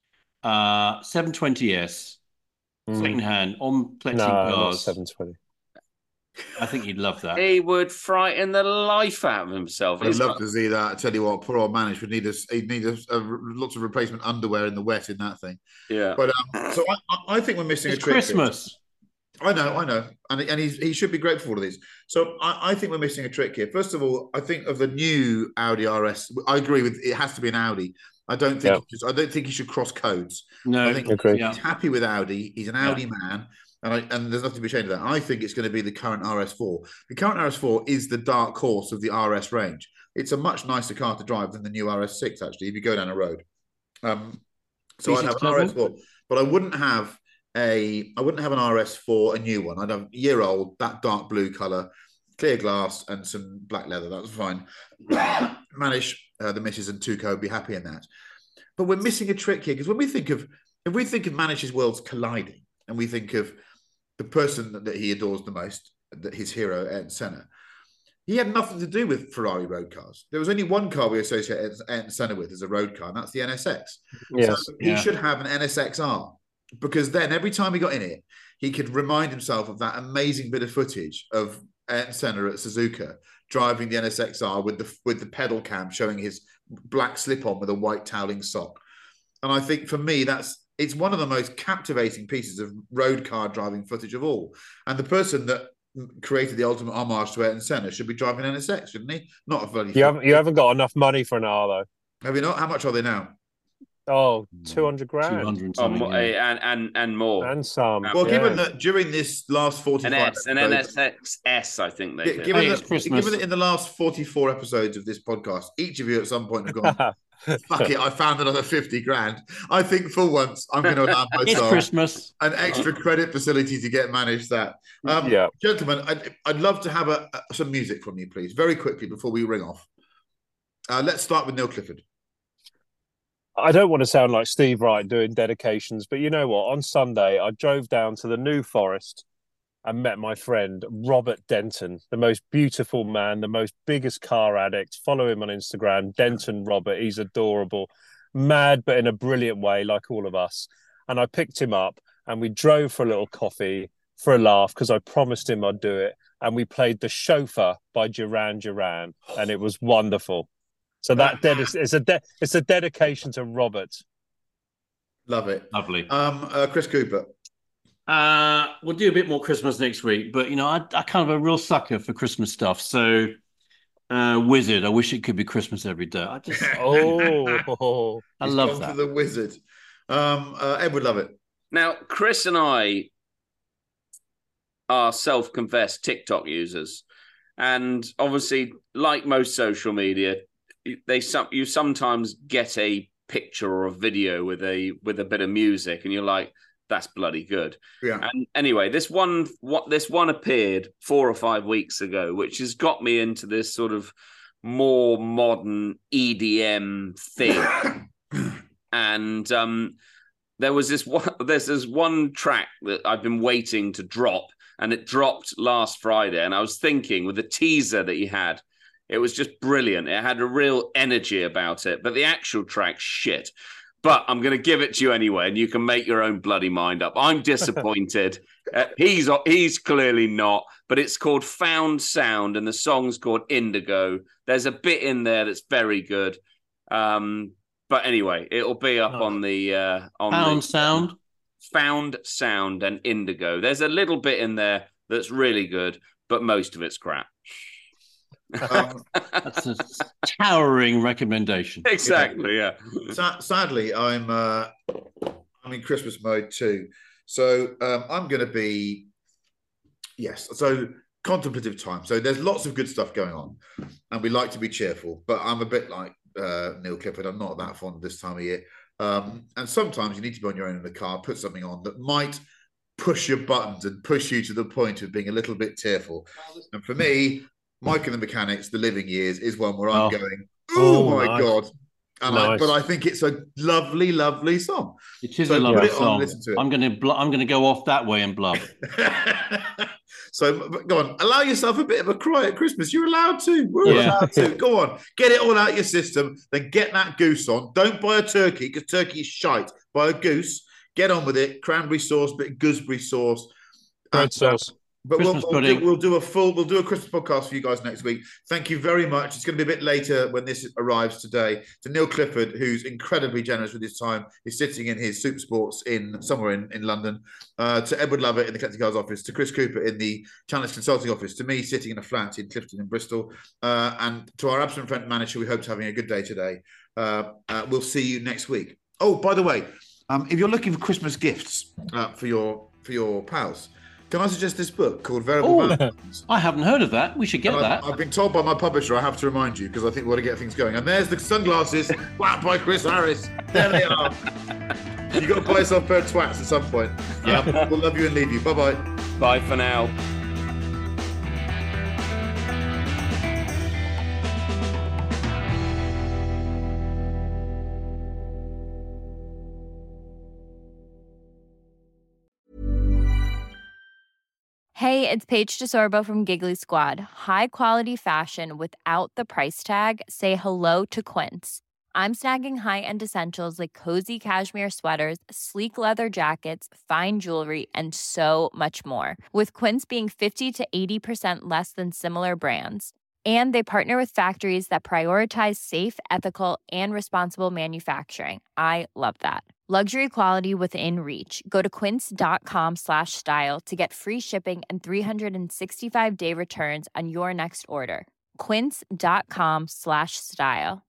Uh, seven twenty S, Mm. second hand on Plexi No, not cars. seven twenty. I think he'd love that. He would frighten the life out of himself. I'd He's love got- to see that. I tell you what, poor old Manish would need a, he'd need a, a, lots of replacement underwear in the wet in that thing. Yeah. But um, so I, I think we're missing It's a trick. Christmas. I know, I know, and and he's, he should be grateful for all of these. So I, I think we're missing a trick here. First of all, I think of the new Audi R S. I agree with it has to be an Audi. I don't think Yeah. he should, I don't think he should cross codes. No, I think Agreed. yeah. he's happy with Audi. He's an Yeah. Audi man, and I, and there's nothing to be ashamed of that. I think it's going to be the current R S four. The current R S four is the dark horse of the R S range. It's a much nicer car to drive than the new R S six. Actually, if you go down a road, um, so I'd have an R S four, but I wouldn't have a I wouldn't have an R S four, a new one. I'd have a year old, that dark blue color, clear glass, and some black leather. That was fine. Manish, uh, the missus, and Tuco would be happy in that. But we're missing a trick here because when we think of if we think of Manish's worlds colliding, and we think of the person that, that he adores the most, that his hero Ayrton Senna, he had nothing to do with Ferrari road cars. There was only one car we associate Ayrton Senna with as a road car, and that's the N S X. Yes. So he Yeah. should have an N S X R. Because then every time he got in it, he could remind himself of that amazing bit of footage of Ayrton Senna at Suzuka driving the N S X R with the with the pedal cam showing his black slip-on with a white toweling sock. And I think for me, that's it's one of the most captivating pieces of road car driving footage of all. And the person that created the ultimate homage to Ayrton Senna should be driving an N S X, shouldn't he? Not a bloody. You haven't, you haven't got enough money for an R, though. Have you not? How much are they now? Oh, two hundred grand. two hundred Oh, something. mo- yeah. and, and, and more. And some. Well, yeah. given that during this last forty-five An S, an episodes- N S X S, I think they Gi- did. Given, Hey, that, it's Christmas. given that in the last forty-four episodes of this podcast, each of you at some point have gone, fuck it, I found another fifty grand. I think for once I'm going to allow It's myself Christmas. an extra credit facility to get managed that. Um, Yeah. Gentlemen, I'd, I'd love to have a, a- some music from you, please, very quickly before we ring off. Uh, let's start with Neil Clifford. I don't want to sound like Steve Wright doing dedications, but you know what? On Sunday, I drove down to the New Forest and met my friend Robert Denton, the most beautiful man, the most biggest car addict. Follow him on Instagram, Denton Robert. He's adorable, mad, but in a brilliant way, like all of us. And I picked him up and we drove for a little coffee for a laugh because I promised him I'd do it. And we played The Chauffeur by Duran Duran, and it was wonderful. So that ded- it's a de- it's a dedication to Robert. Love it. Lovely. Um, uh, Chris Cooper. Uh, we'll do a bit more Christmas next week, but you know, I, I kind of a real sucker for Christmas stuff. So, uh, Wizard, I wish it could be Christmas every day. I just, Oh, I He's love gone that. for the Wizard. Um, uh, Ed would love it. Now, Chris and I are self-confessed TikTok users, and obviously, like most social media, they some you sometimes get a picture or a video with a with a bit of music, and you're like, "That's bloody good." Yeah. And anyway, this one what this one appeared four or five weeks ago, which has got me into this sort of more modern E D M thing, and um. There was this one. There's this one track that I've been waiting to drop, and it dropped last Friday. And I was thinking, with the teaser that he had, it was just brilliant. It had a real energy about it, but the actual track, shit. But I'm going to give it to you anyway, and you can make your own bloody mind up. I'm disappointed. uh, he's he's clearly not, but it's called Found Sound, and the song's called Indigo. There's a bit in there that's very good. Um, But anyway, it'll be up Oh. on the uh, on Found the, Sound. Found Sound and Indigo. There's a little bit in there that's really good, but most of it's crap. Um, That's a towering recommendation. Exactly, yeah. sa- sadly, I'm uh, I'm in Christmas mode too. So um, I'm going to be yes. So contemplative time. So there's lots of good stuff going on, and we like to be cheerful. But I'm a bit like uh, Neil Clifford. I'm not that fond this time of year. Um, and sometimes you need to be on your own in the car, put something on that might push your buttons and push you to the point of being a little bit tearful. And for me, Mike and the Mechanics, The Living Years, is one where I'm Oh. going, oh, Oh, my nice. God. And I, Nice. but I think it's a lovely, lovely song. It is So a put lovely it on, song. listen to it. I'm going to bl- I'm going to go off that way and blub. So go on, allow yourself a bit of a cry at Christmas. You're allowed to. We're all Yeah. allowed to. Go on, get it all out of your system. Then get that goose on. Don't buy a turkey because turkey's shite. Buy a goose. Get on with it. Cranberry sauce, bit of gooseberry sauce, Bread And, uh, sauce. But we'll, Christmas we'll, do, pudding. we'll do a full, we'll do a Christmas podcast for you guys next week. Thank you very much. It's going to be a bit later when this arrives today. To Neil Clifford, who's incredibly generous with his time, he's sitting in his Super Sports in somewhere in, in London. Uh, to Edward Lovett in the Collecting Cars office. To Chris Cooper in the Challenge Consulting office. To me sitting in a flat in Clifton in Bristol. Uh, and to our absent friend manager, we hope to having a good day today. Uh, uh, we'll see you next week. Oh, by the way, um, if you're looking for Christmas gifts uh, for your for your pals. Can I suggest this book called Variable Oh, Valentines? I haven't heard of that. We should get And that. I've, I've been told by my publisher I have to remind you because I think we want to get things going. And there's the sunglasses, whacked by Chris Harris. There they are. You've got to buy yourself a pair of twats at some point. Yeah. Um, we'll love you and leave you. Bye-bye. Bye for now. Hey, it's Paige DeSorbo from Giggly Squad. High quality fashion without the price tag. Say hello to Quince. I'm snagging high-end essentials like cozy cashmere sweaters, sleek leather jackets, fine jewelry, and so much more. With Quince being fifty to eighty percent less than similar brands. And they partner with factories that prioritize safe, ethical, and responsible manufacturing. I love that. Luxury quality within reach. Go to quince.com slash style to get free shipping and three sixty-five day returns on your next order. Quince.com slash style.